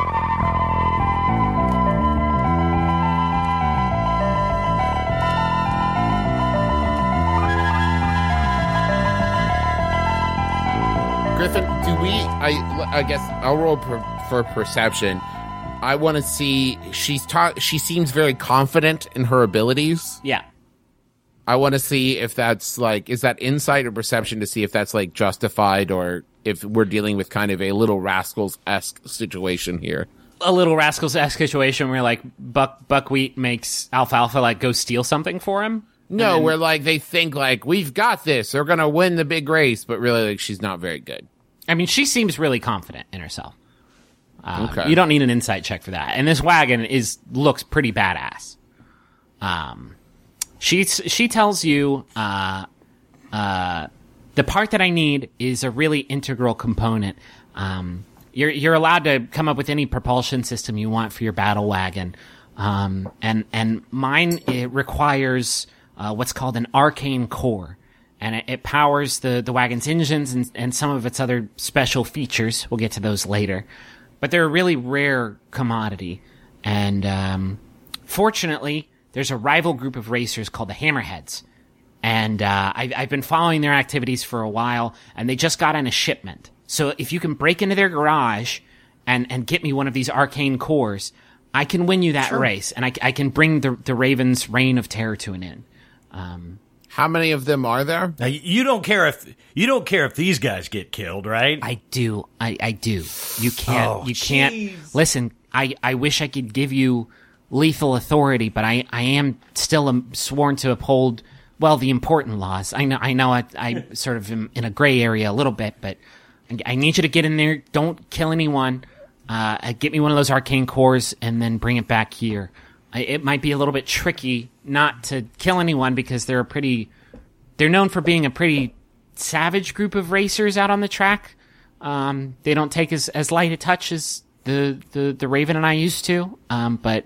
Griffin, do we? I guess I'll roll for perception. I want to see. She seems very confident in her abilities. Yeah. I want to see if that's like, is that insight or perception to see if that's like justified or if we're dealing with kind of a Little Rascals-esque situation here. A Little Rascals-esque situation where like Buckwheat makes Alfalfa like go steal something for him. No, where like they think like we've got this, they're gonna win the big race, but really like she's not very good. I mean, she seems really confident in herself. Okay. You don't need an insight check for that. And this wagon looks pretty badass. She tells you the part that I need is a really integral component. You're allowed to come up with any propulsion system you want for your battle wagon, and mine it requires what's called an arcane core, and it powers the wagon's engines and some of its other special features. We'll get to those later, but they're a really rare commodity, and fortunately, there's a rival group of racers called the Hammerheads, and I've been following their activities for a while, and they just got in a shipment. So if you can break into their garage and get me one of these arcane cores, I can win you that race, and I can bring the Ravens' reign of terror to an end. How many of them are there? Now, you don't care if these guys get killed, right? I do. I do. You can't. Oh, you can't. jeez. Listen, I wish I could give you lethal authority, but I am still sworn to uphold, well, the important laws. I know I sort of am in a gray area a little bit, but I need you to get in there. Don't kill anyone. Get me one of those arcane cores and then bring it back here. It might be a little bit tricky not to kill anyone because they're known for being a pretty savage group of racers out on the track. They don't take as light a touch as the Raven and I used to. But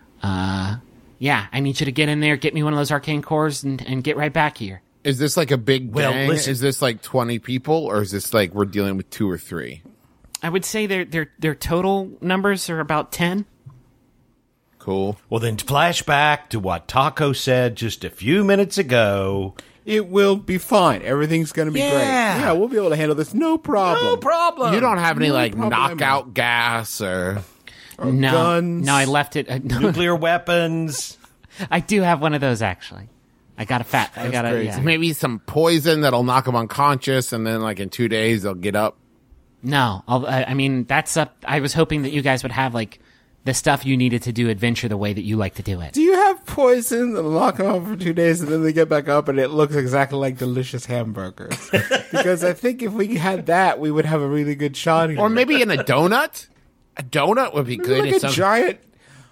yeah, I need you to get in there, get me one of those arcane cores and get right back here. Is this like a big Well, gang? listen. Is this like 20 people, or is this like we're dealing with 2 or 3? I would say their total numbers are about 10. Cool. Well, then flashback to what Taco said just a few minutes ago. It will be fine. Everything's going to be great. Yeah. Yeah, we'll be able to handle this. No problem. No problem. You don't have any like problemo. knockout gas or No, guns. no, I left it. nuclear weapons. I do have one of those actually. I got crazy. yeah. maybe some poison that'll knock them unconscious, and then like in 2 days they'll get up. No, I mean that's up. I was hoping that you guys would have like the stuff you needed to do adventure the way that you like to do it. Do you have poison that'll lock them up for 2 days and then they get back up and it looks exactly like delicious hamburgers? Because I think if we had that, we would have a really good shot here. Or maybe in a donut. A donut would be good. like It's a some- giant.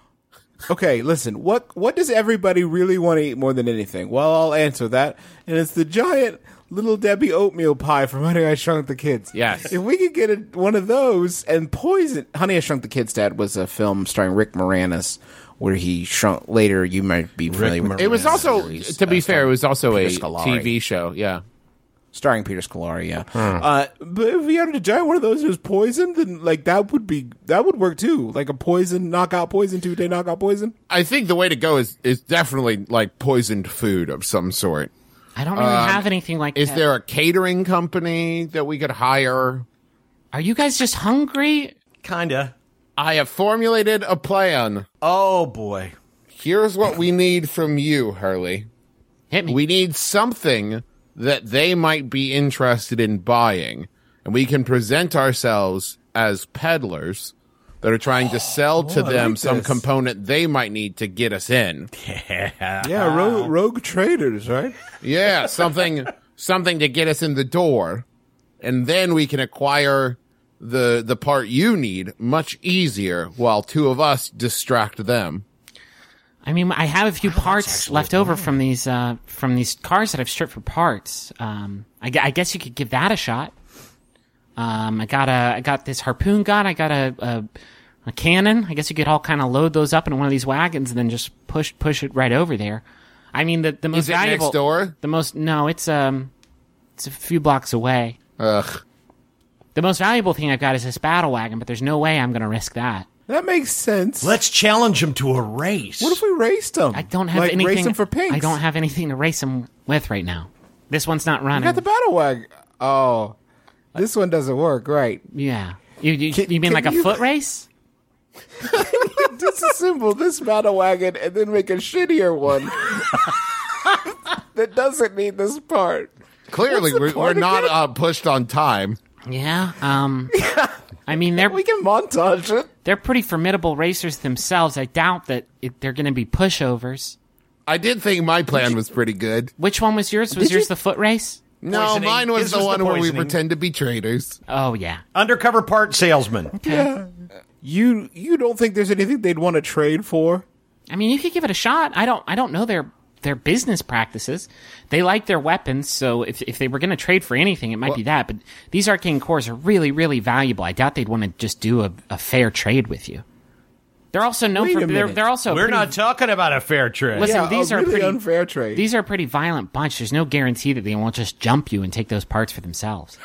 Okay, listen. What does everybody really want to eat more than anything? Well, I'll answer that, and it's the giant Little Debbie oatmeal pie from Honey, I Shrunk the Kids. Yes. If we could get one of those and poison. Honey, I Shrunk the Kids, Dad, was a film starring Rick Moranis where he shrunk. Later, you might be familiar with It was the also, series, to be fair, it was also a Peter Scolari. TV show. Yeah. starring Peter Scolari, yeah. But if we had a giant one of those that was poisoned, then like that would work too. Like a poison knockout poison, 2-day knockout poison. I think the way to go is definitely like poisoned food of some sort. I don't really have anything like Is that. there a catering company that we could hire? Are you guys just hungry? Kinda. I have formulated a plan. Oh, boy. Here's what we need from you, Hurley. Hit me. We need something that they might be interested in buying, and we can present ourselves as peddlers that are trying to sell to them like some this. component they might need to get us in. Yeah, rogue traders, right? Yeah, something to get us in the door, and then we can acquire the part you need much easier while 2 of us distract them. I mean, I have a few parts left over from these cars that I've stripped for parts. I guess you could give that a shot. I got this harpoon gun. I got a cannon. I guess you could all kind of load those up in one of these wagons and then just push it right over there. I mean, the most Is it valuable. next door? No, it's a few blocks away. Ugh. The most valuable thing I've got is this battle wagon, but there's no way I'm going to risk that. That makes sense. Let's challenge him to a race. What if we raced them? I don't have like, anything. Race them for pinks. I don't have anything to race them with right now. This one's not You running. got the battle wagon. Oh, this one doesn't work, right? Yeah. You mean can like a you- foot race? Disassemble this battle wagon and then make a shittier one that doesn't need this part. Clearly, What's the we're point not again? pushed on time. Yeah. I mean, they're We can montage it. they're pretty formidable racers themselves. I doubt that they're going to be pushovers. I did think my plan was pretty good. Which one was yours? Was Did yours you- the foot race? No, Poisoning. mine was His the was the one where we poisoning. pretend to be traitors. Oh yeah. Undercover part salesman. You don't think there's anything they'd want to trade for? I mean, you could give it a shot. I don't know their business practices. They like their weapons, so if they were going to trade for anything, it might be that. But these arcane cores are really, really valuable. I doubt they'd want to just do a fair trade with you. They're also known Wait for a minute. they're also We're pretty, not talking about a fair trade. Listen, Yeah, these a are really pretty unfair trade. These are a pretty violent bunch. There's no guarantee that they won't just jump you and take those parts for themselves.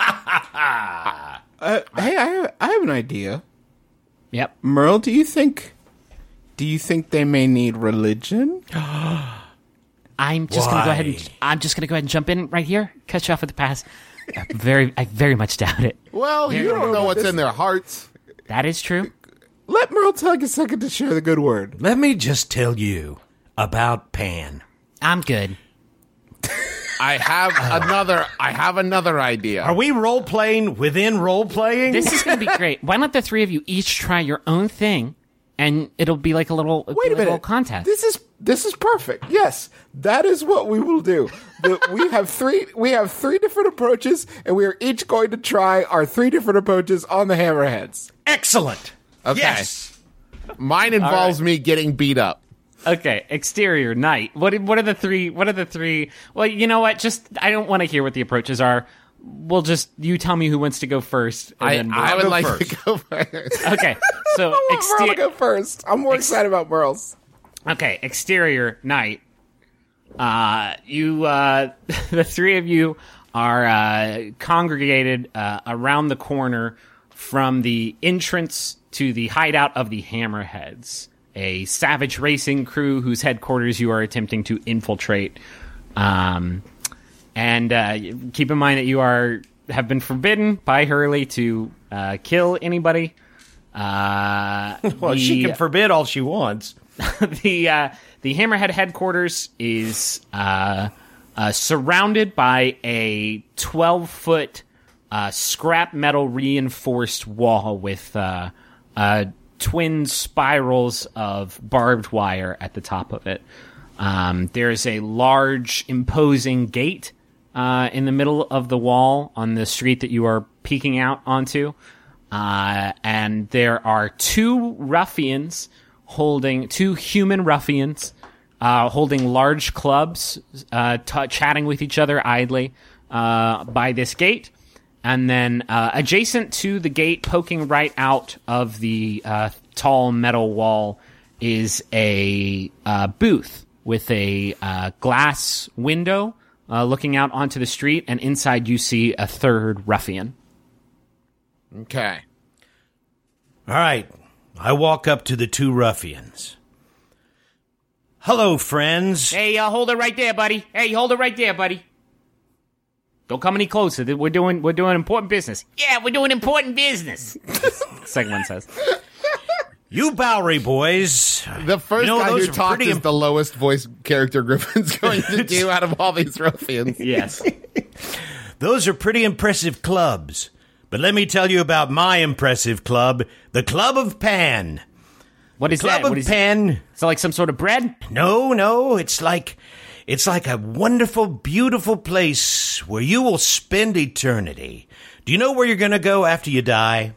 Hey, I have an idea. Yep. Merle, do you think they may need religion? I'm just gonna go ahead and jump in right here. Cut you off with the pass. I very much doubt it. Well, you don't know what's in their hearts. That is true. Let Merle take a second to share the good word. Let me just tell you about Pan. I'm good. I have another idea. Are we role playing within role playing? This is going to be great. Why don't the three of you each try your own thing, and it'll be like a little Wait a minute. little contest. This is perfect. Yes, that is what we will do. We have three different approaches, and we are each going to try our three different approaches on the hammerheads. Excellent. Okay. Yes. Mine involves me getting beat up. Okay, exterior night. What are the three? Well, you know what? Just I don't want to hear what the approaches are. We'll just you tell me who wants to go first. And then I would go like first. to go first. okay. So I want Merle to go first. I'm more excited about Merle's. Okay, exterior night. The three of you are congregated around the corner from the entrance to the hideout of the Hammerheads, a savage racing crew whose headquarters you are attempting to infiltrate. And keep in mind that you have been forbidden by Hurley to kill anybody. Well, she can forbid all she wants. The Hammerhead headquarters is surrounded by a 12-foot scrap metal reinforced wall with twin spirals of barbed wire at the top of it. There's a large, imposing gate in the middle of the wall on the street that you are peeking out onto. And there are two human ruffians holding large clubs, chatting with each other idly by this gate. And then adjacent to the gate, poking right out of the tall metal wall, is a booth with a glass window looking out onto the street. And inside you see a third ruffian. Okay. All right. I walk up to the two ruffians. Hello, friends. Hey, hold it right there, buddy. Hey, hold it right there, buddy. Don't come any closer. We're doing important business. Yeah, we're doing important business. Second one says. You Bowery boys. The first guy those who are talked pretty is the lowest voice character Griffin's going to do out of all these ruffians. Yes. Those are pretty impressive clubs. But let me tell you about my impressive club, the Club of Pan. What is Club that? What of is Pan. Is it like some sort of bread? No, it's like a wonderful, beautiful place where you will spend eternity. Do you know where you're going to go after you die?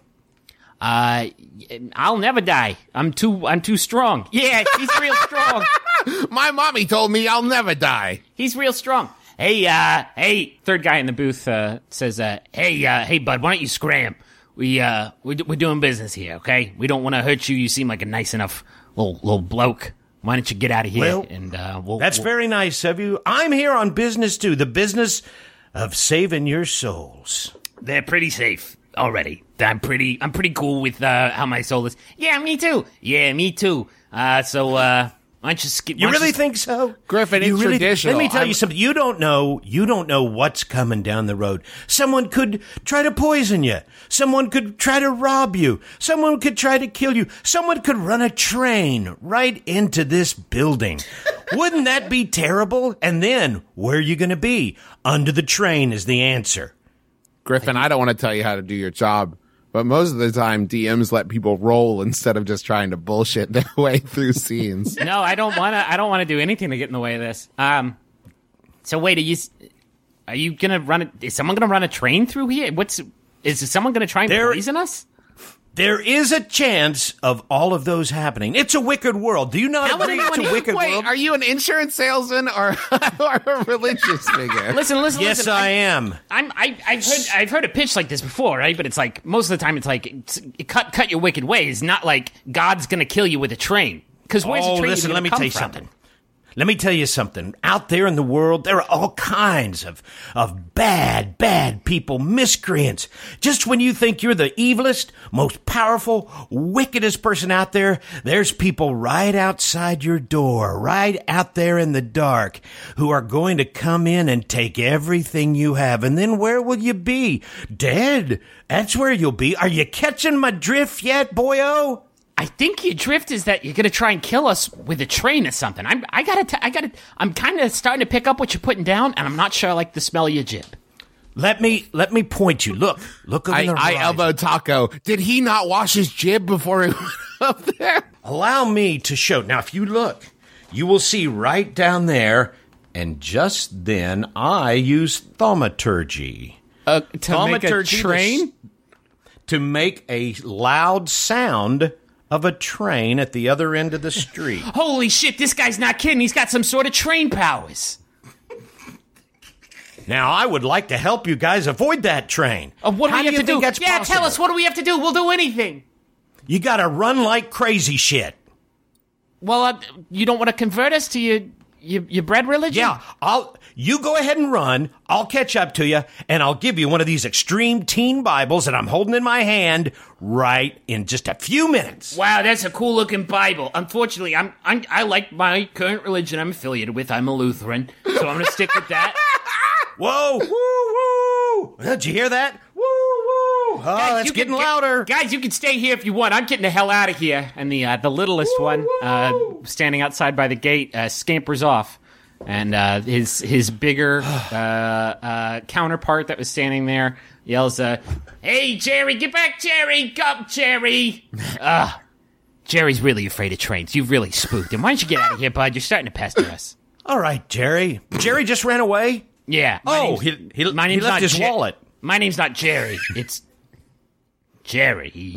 I'll never die. I'm too strong. Yeah, he's real strong. My mommy told me I'll never die. He's real strong. Hey, third guy in the booth says, hey, bud, why don't you scram? We're doing business here, okay? We don't want to hurt you. You seem like a nice enough little bloke. Why don't you get out of here? Well, and That's very nice of you. I'm here on business, too. The business of saving your souls. They're pretty safe already. I'm pretty cool with how my soul is. Yeah, me too. Yeah, me too. So why don't you skip? You really think so? Griffin, it's traditional. Let me tell you something. You don't know what's coming down the road. Someone could try to poison you. Someone could try to rob you. Someone could try to kill you. Someone could run a train right into this building. Wouldn't that be terrible? And then, where are you going to be? Under the train is the answer. Griffin, I don't want to tell you how to do your job, but most of the time DMs let people roll instead of just trying to bullshit their way through scenes. No, I don't want to do anything to get in the way of this. So wait, are you gonna run? Is someone gonna run a train through here? Is someone gonna try and poison us? There is a chance of all of those happening. It's a wicked world. Do you not agree it's a wicked Wait, world? are you an insurance salesman or a religious figure? Listen. Yes, I am. I've heard a pitch like this before, right? But it's like most of the time, it's like cut your wicked ways. Not like God's gonna kill you with a train. Because where's the train? Listen, let me tell you something. Let me tell you something. Out there in the world, there are all kinds of bad people, miscreants. Just when you think you're the evilest, most powerful, wickedest person out there, there's people right outside your door, right out there in the dark, who are going to come in and take everything you have. And then where will you be? Dead. That's where you'll be. Are you catching my drift yet, boyo? I think your drift is that you're gonna try and kill us with a train or something. I'm kind of starting to pick up what you're putting down, and I'm not sure I like the smell of your jib. Let me point you. Look over the horizon. I elbow Taco. Did he not wash his jib before he went up there? Allow me to show. Now, if you look, you will see right down there, and just then I use thaumaturgy. To make a train? To make a loud sound of a train at the other end of the street. Holy shit, this guy's not kidding. He's got some sort of train powers. Now, I would like to help you guys avoid that train. What do we have to do? Yeah, tell us. What do we have to do? We'll do anything. You gotta run like crazy shit. Well, you don't want to convert us to your bread religion? Yeah, you go ahead and run. I'll catch up to you, and I'll give you one of these extreme teen Bibles that I'm holding in my hand right in just a few minutes. Wow, that's a cool looking Bible. Unfortunately, I like my current religion I'm affiliated with. I'm a Lutheran, so I'm going to stick with that. Whoa, woo, woo! Did you hear that? Woo, woo! Oh, it's getting louder. Guys, you can stay here if you want. I'm getting the hell out of here. And the littlest one, standing outside by the gate, scampers off. And his bigger counterpart that was standing there yells, "Hey, Jerry, get back, Jerry! Come, Jerry!" Jerry's really afraid of trains. You've really spooked him. Why don't you get out of here, bud? You're starting to pester us. All right, Jerry. Jerry just ran away? Yeah. He left his wallet. My name's not Jerry. It's Jerry.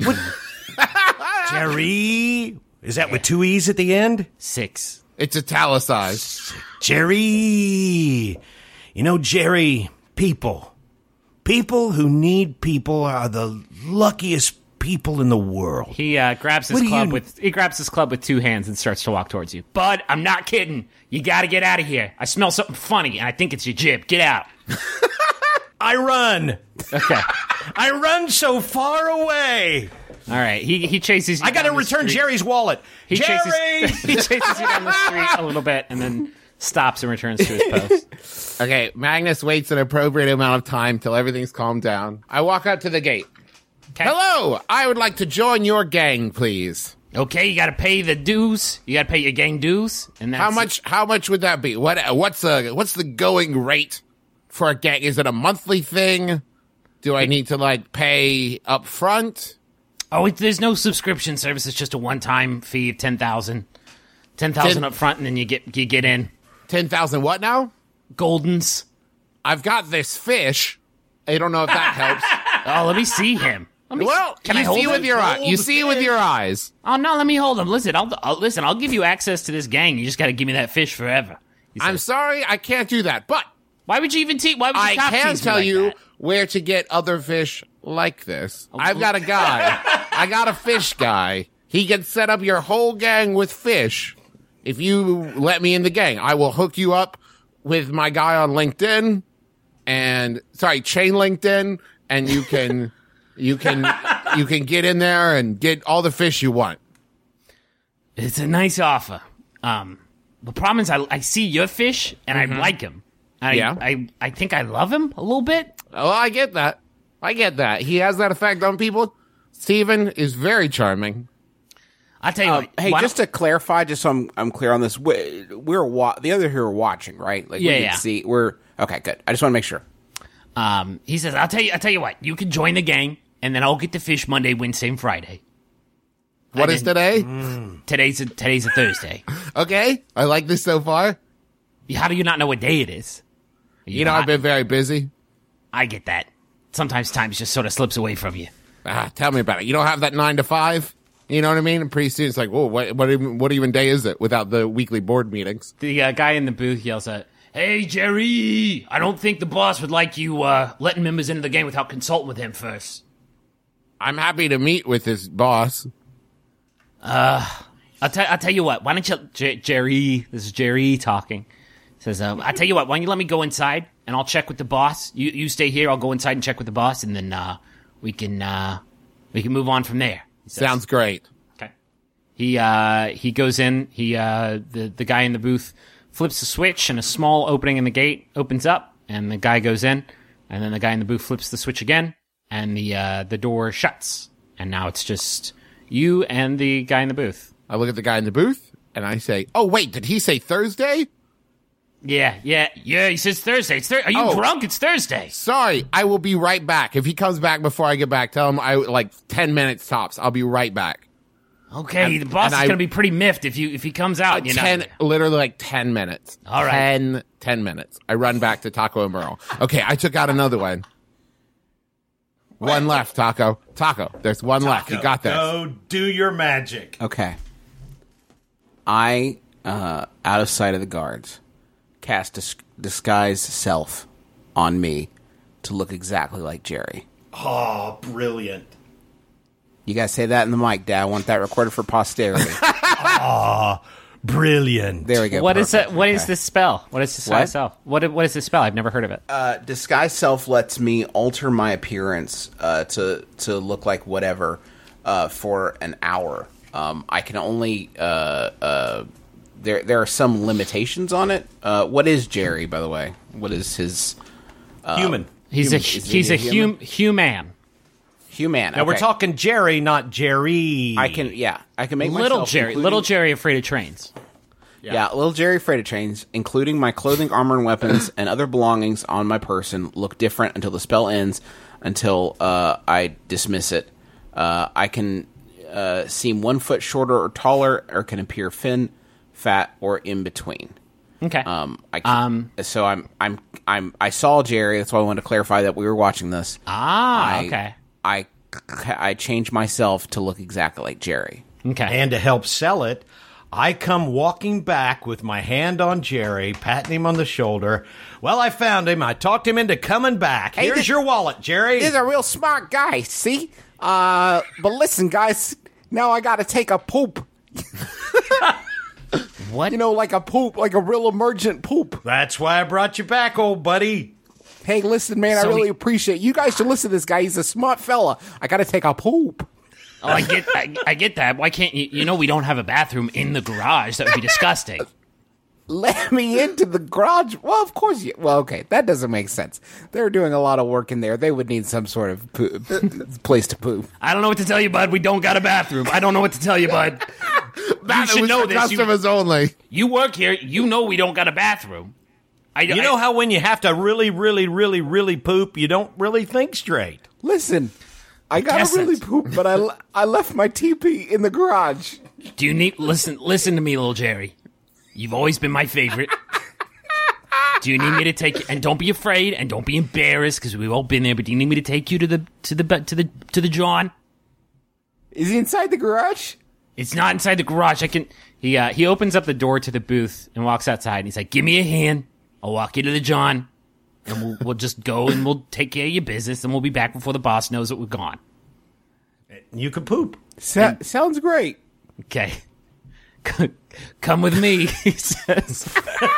Jerry. Is that with two E's at the end? 6. It's italicized. Jerry. You know, Jerry, people who need people are the luckiest people in the world. He grabs his club with 2 hands and starts to walk towards you. Bud, I'm not kidding. You got to get out of here. I smell something funny, and I think it's your jib. Get out. I run. Okay. I run so far away. All right, he chases you. I got to return Jerry's wallet. Jerry! He chases you down the street a little bit and then stops and returns to his post. Okay, Magnus waits an appropriate amount of time till everything's calmed down. I walk out to the gate. Okay. Hello, I would like to join your gang, please. Okay, you got to pay the dues. You got to pay your gang dues. And that's How much would that be? What's the going rate for a gang? Is it a monthly thing? Do I need to pay up front? Oh, there's no subscription service. It's just a one-time fee of $10,000. $10,000 up front, and then you get in. 10,000 what now? Goldens. I've got this fish. I don't know if that helps. Oh, let me see him. Can I hold him with your eyes? You see with your eyes. Oh no, let me hold him. Listen, I'll give you access to this gang. You just got to give me that fish forever. I'm sorry, I can't do that. But why would you even tease? Why would you I can tell you that? where to get other fish like this. I've got a guy. I got a fish guy. He can set up your whole gang with fish. if you let me in the gang, I will hook you up with my guy on LinkedIn chain LinkedIn, and you can get in there and get all the fish you want. It's a nice offer. The problem is I see your fish and I like him. I think I love him a little bit. Oh, I get that. He has that effect on people. Steven is very charming. I'll tell you what. Hey, just to clarify, just so I'm clear on this, we're the other here are watching, right? Like, we can see. Okay, good. I just want to make sure. He says, I'll tell you what. You can join the gang, and then I'll get the fish Monday, Wednesday, and Friday. What is today? Today's a Thursday. Okay, I like this so far. How do you not know what day it is? I've been very busy. I get that. Sometimes time just sort of slips away from you. Tell me about it. You don't have that 9 to 5? You know what I mean? And pretty soon it's like, whoa, what even day is it without the weekly board meetings? The guy in the booth yells out, "Hey, Jerry, I don't think the boss would like you letting members into the game without consulting with him first." I'm happy to meet with his boss. I'll tell you what. Why don't you, Jerry? This is Jerry talking. Says, "I'll tell you what. Why don't you let me go inside and I'll check with the boss. You stay here. I'll go inside and check with the boss, and then we can move on from there." Sounds great. Okay. He goes in. The guy in the booth flips the switch, and a small opening in the gate opens up, and the guy goes in, and then the guy in the booth flips the switch again, and the door shuts, and now it's just you and the guy in the booth. I look at the guy in the booth, and I say, "Oh wait, did he say Thursday?" Yeah. He says Thursday. Are you drunk? It's Thursday. Sorry, I will be right back. If he comes back before I get back, tell him 10 minutes tops. I'll be right back. Okay, the boss is going to be pretty miffed if he comes out. Literally 10 minutes. All right. 10 minutes. I run back to Taco and Merle. Okay, I took out another one. One left, Taco. There's one left. You got this. Go do your magic. Okay. I, out of sight of the guards, cast disguise self on me to look exactly like Jerry. Oh, brilliant. You guys say that in the mic, Dad. I want that recorded for posterity. Oh, brilliant. There we go. What is it? What is this spell? What is disguise self? What is this spell? I've never heard of it. Disguise self lets me alter my appearance to look like whatever for an hour. I can only there are some limitations on it. What is Jerry, by the way? What is his human? He's a human. Human. Now we're talking Jerry, not Jerry. I can make little myself Jerry. Little Jerry afraid of trains. Yeah, little Jerry afraid of trains, including my clothing, armor, and weapons, and other belongings on my person, look different until the spell ends, until I dismiss it. I can seem 1 foot shorter or taller, or can appear thin, fat, or in between. Okay. So I saw Jerry. That's why I wanted to clarify that we were watching this. Okay. I changed myself to look exactly like Jerry. Okay. And to help sell it, I come walking back with my hand on Jerry, patting him on the shoulder. Well, I found him. I talked him into coming back. Hey, Here's your wallet, Jerry. He's a real smart guy, see? But listen, guys, now I gotta take a poop. What? Like a poop, like a real emergent poop. That's why I brought you back, old buddy. Hey, listen, man, I really appreciate it. You guys should listen to this guy. He's a smart fella. I gotta take a poop. Oh, I get that. Why can't you? We don't have a bathroom in the garage. That would be disgusting. Let me into the garage. Well, of course you. Well, okay, that doesn't make sense. They're doing a lot of work in there. They would need some sort of place to poop. I don't know what to tell you, bud. We don't got a bathroom. I don't know what to tell you, bud. You should know this. Customers only. You work here. You know we don't got a bathroom. You know how when you have to really, really, really, really poop, you don't really think straight. Listen, I gotta really poop, but I left my teepee in the garage. Do you need listen to me, little Jerry? You've always been my favorite. Do you need me to take you? And don't be afraid, and don't be embarrassed, because we've all been there. But do you need me to take you to the John? Is he inside the garage? It's not inside the garage. He opens up the door to the booth and walks outside. And he's like, "Give me a hand. I'll walk you to the John, and we'll just go and we'll take care of your business, and we'll be back before the boss knows that we're gone." You can poop. Sounds great. Okay. Come with me, he says.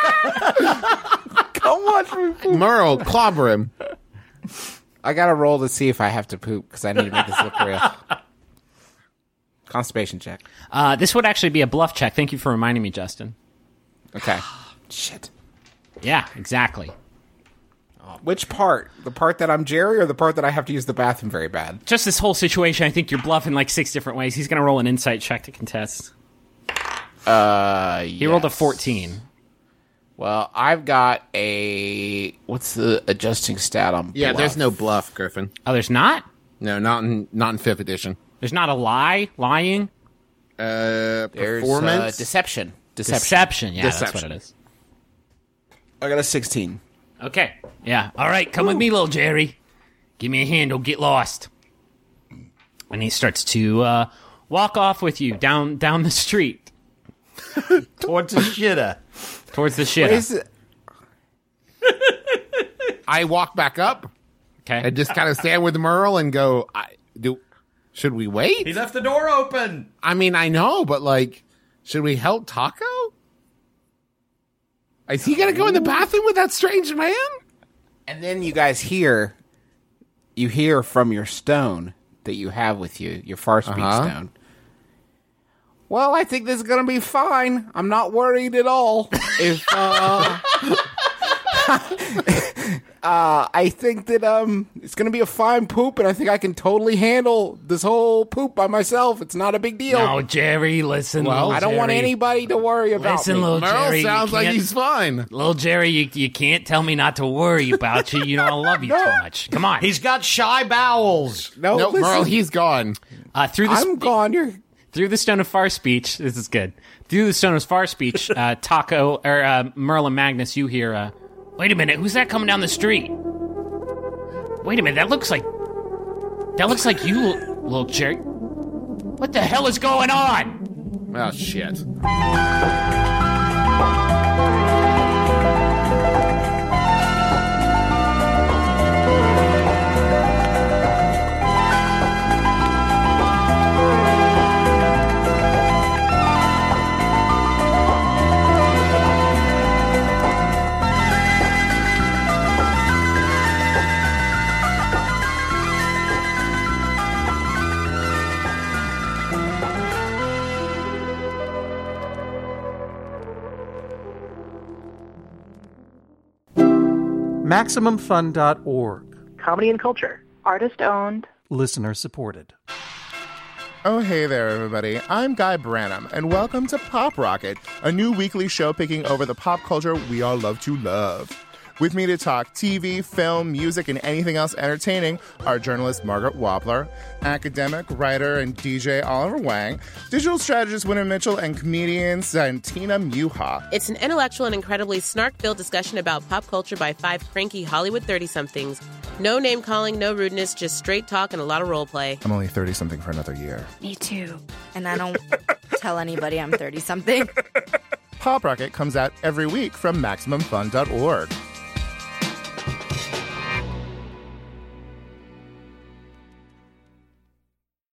Come on, Merle, clobber him. I gotta roll to see if I have to poop because I need to make this look real. Constipation check. This would actually be a bluff check. Thank you for reminding me, Justin. Okay. Shit. Yeah, exactly. Which part? The part that I'm Jerry or the part that I have to use the bathroom very bad? Just this whole situation, I think you're bluffing like 6 different ways. He's going to roll an insight check to contest. He rolled a 14. Well, I've got a... What's the adjusting stat on Yeah, bluff? there's no bluff, Griffin. Oh, there's not? No, not in 5th edition. There's not a lying? There's Performance? deception. Deception. Yeah, that's Deception. what it is. I got a 16. Okay. Yeah. All right, come with me, little Jerry. Give me a hand, don't get lost. And he starts to walk off with you down the street. Towards the shitter. Towards the shit. Is it? I walk back up Okay. and just kind of stand with Merle and go, should we wait? He left the door open. I mean, I know, but like, should we help Taco? Is he going to go in the bathroom with that strange man? And then you guys hear from your stone that you have with you, your far speech stone. Well, I think this is going to be fine. I'm not worried at all. If I think that it's going to be a fine poop, and I think I can totally handle this whole poop by myself. It's not a big deal. No, Jerry, listen. Well, I don't want Jerry. anybody to worry about Listen, me. little Merle Jerry. sounds you like can't- he's fine. Little Jerry, you can't tell me not to worry about you. You know I love you too much. Come on. He's got shy bowels. No, Nope, listen, Merle, he's gone. I'm gone. Through the Stone of Far Speech, this is good. Through the Stone of Far Speech, Taco or Merle and Magnus, you hear, wait a minute, who's that coming down the street? Wait a minute, that looks like you, little Jerry. What the hell is going on? Oh, shit. MaximumFun.org. Comedy and culture. Artist owned. Listener supported. Oh, hey there, everybody. I'm Guy Branum, and welcome to Pop Rocket, a new weekly show picking over the pop culture we all love to love. With me to talk TV, film, music, and anything else entertaining are journalist Margaret Wappler, academic, writer, and DJ Oliver Wang, digital strategist Winter Mitchell, and comedian Santina Muha. It's an intellectual and incredibly snark-filled discussion about pop culture by 5 cranky Hollywood 30-somethings. No name-calling, no rudeness, just straight talk and a lot of role play. I'm only 30-something for another year. Me too. And I don't tell anybody I'm 30-something. Pop Rocket comes out every week from MaximumFun.org.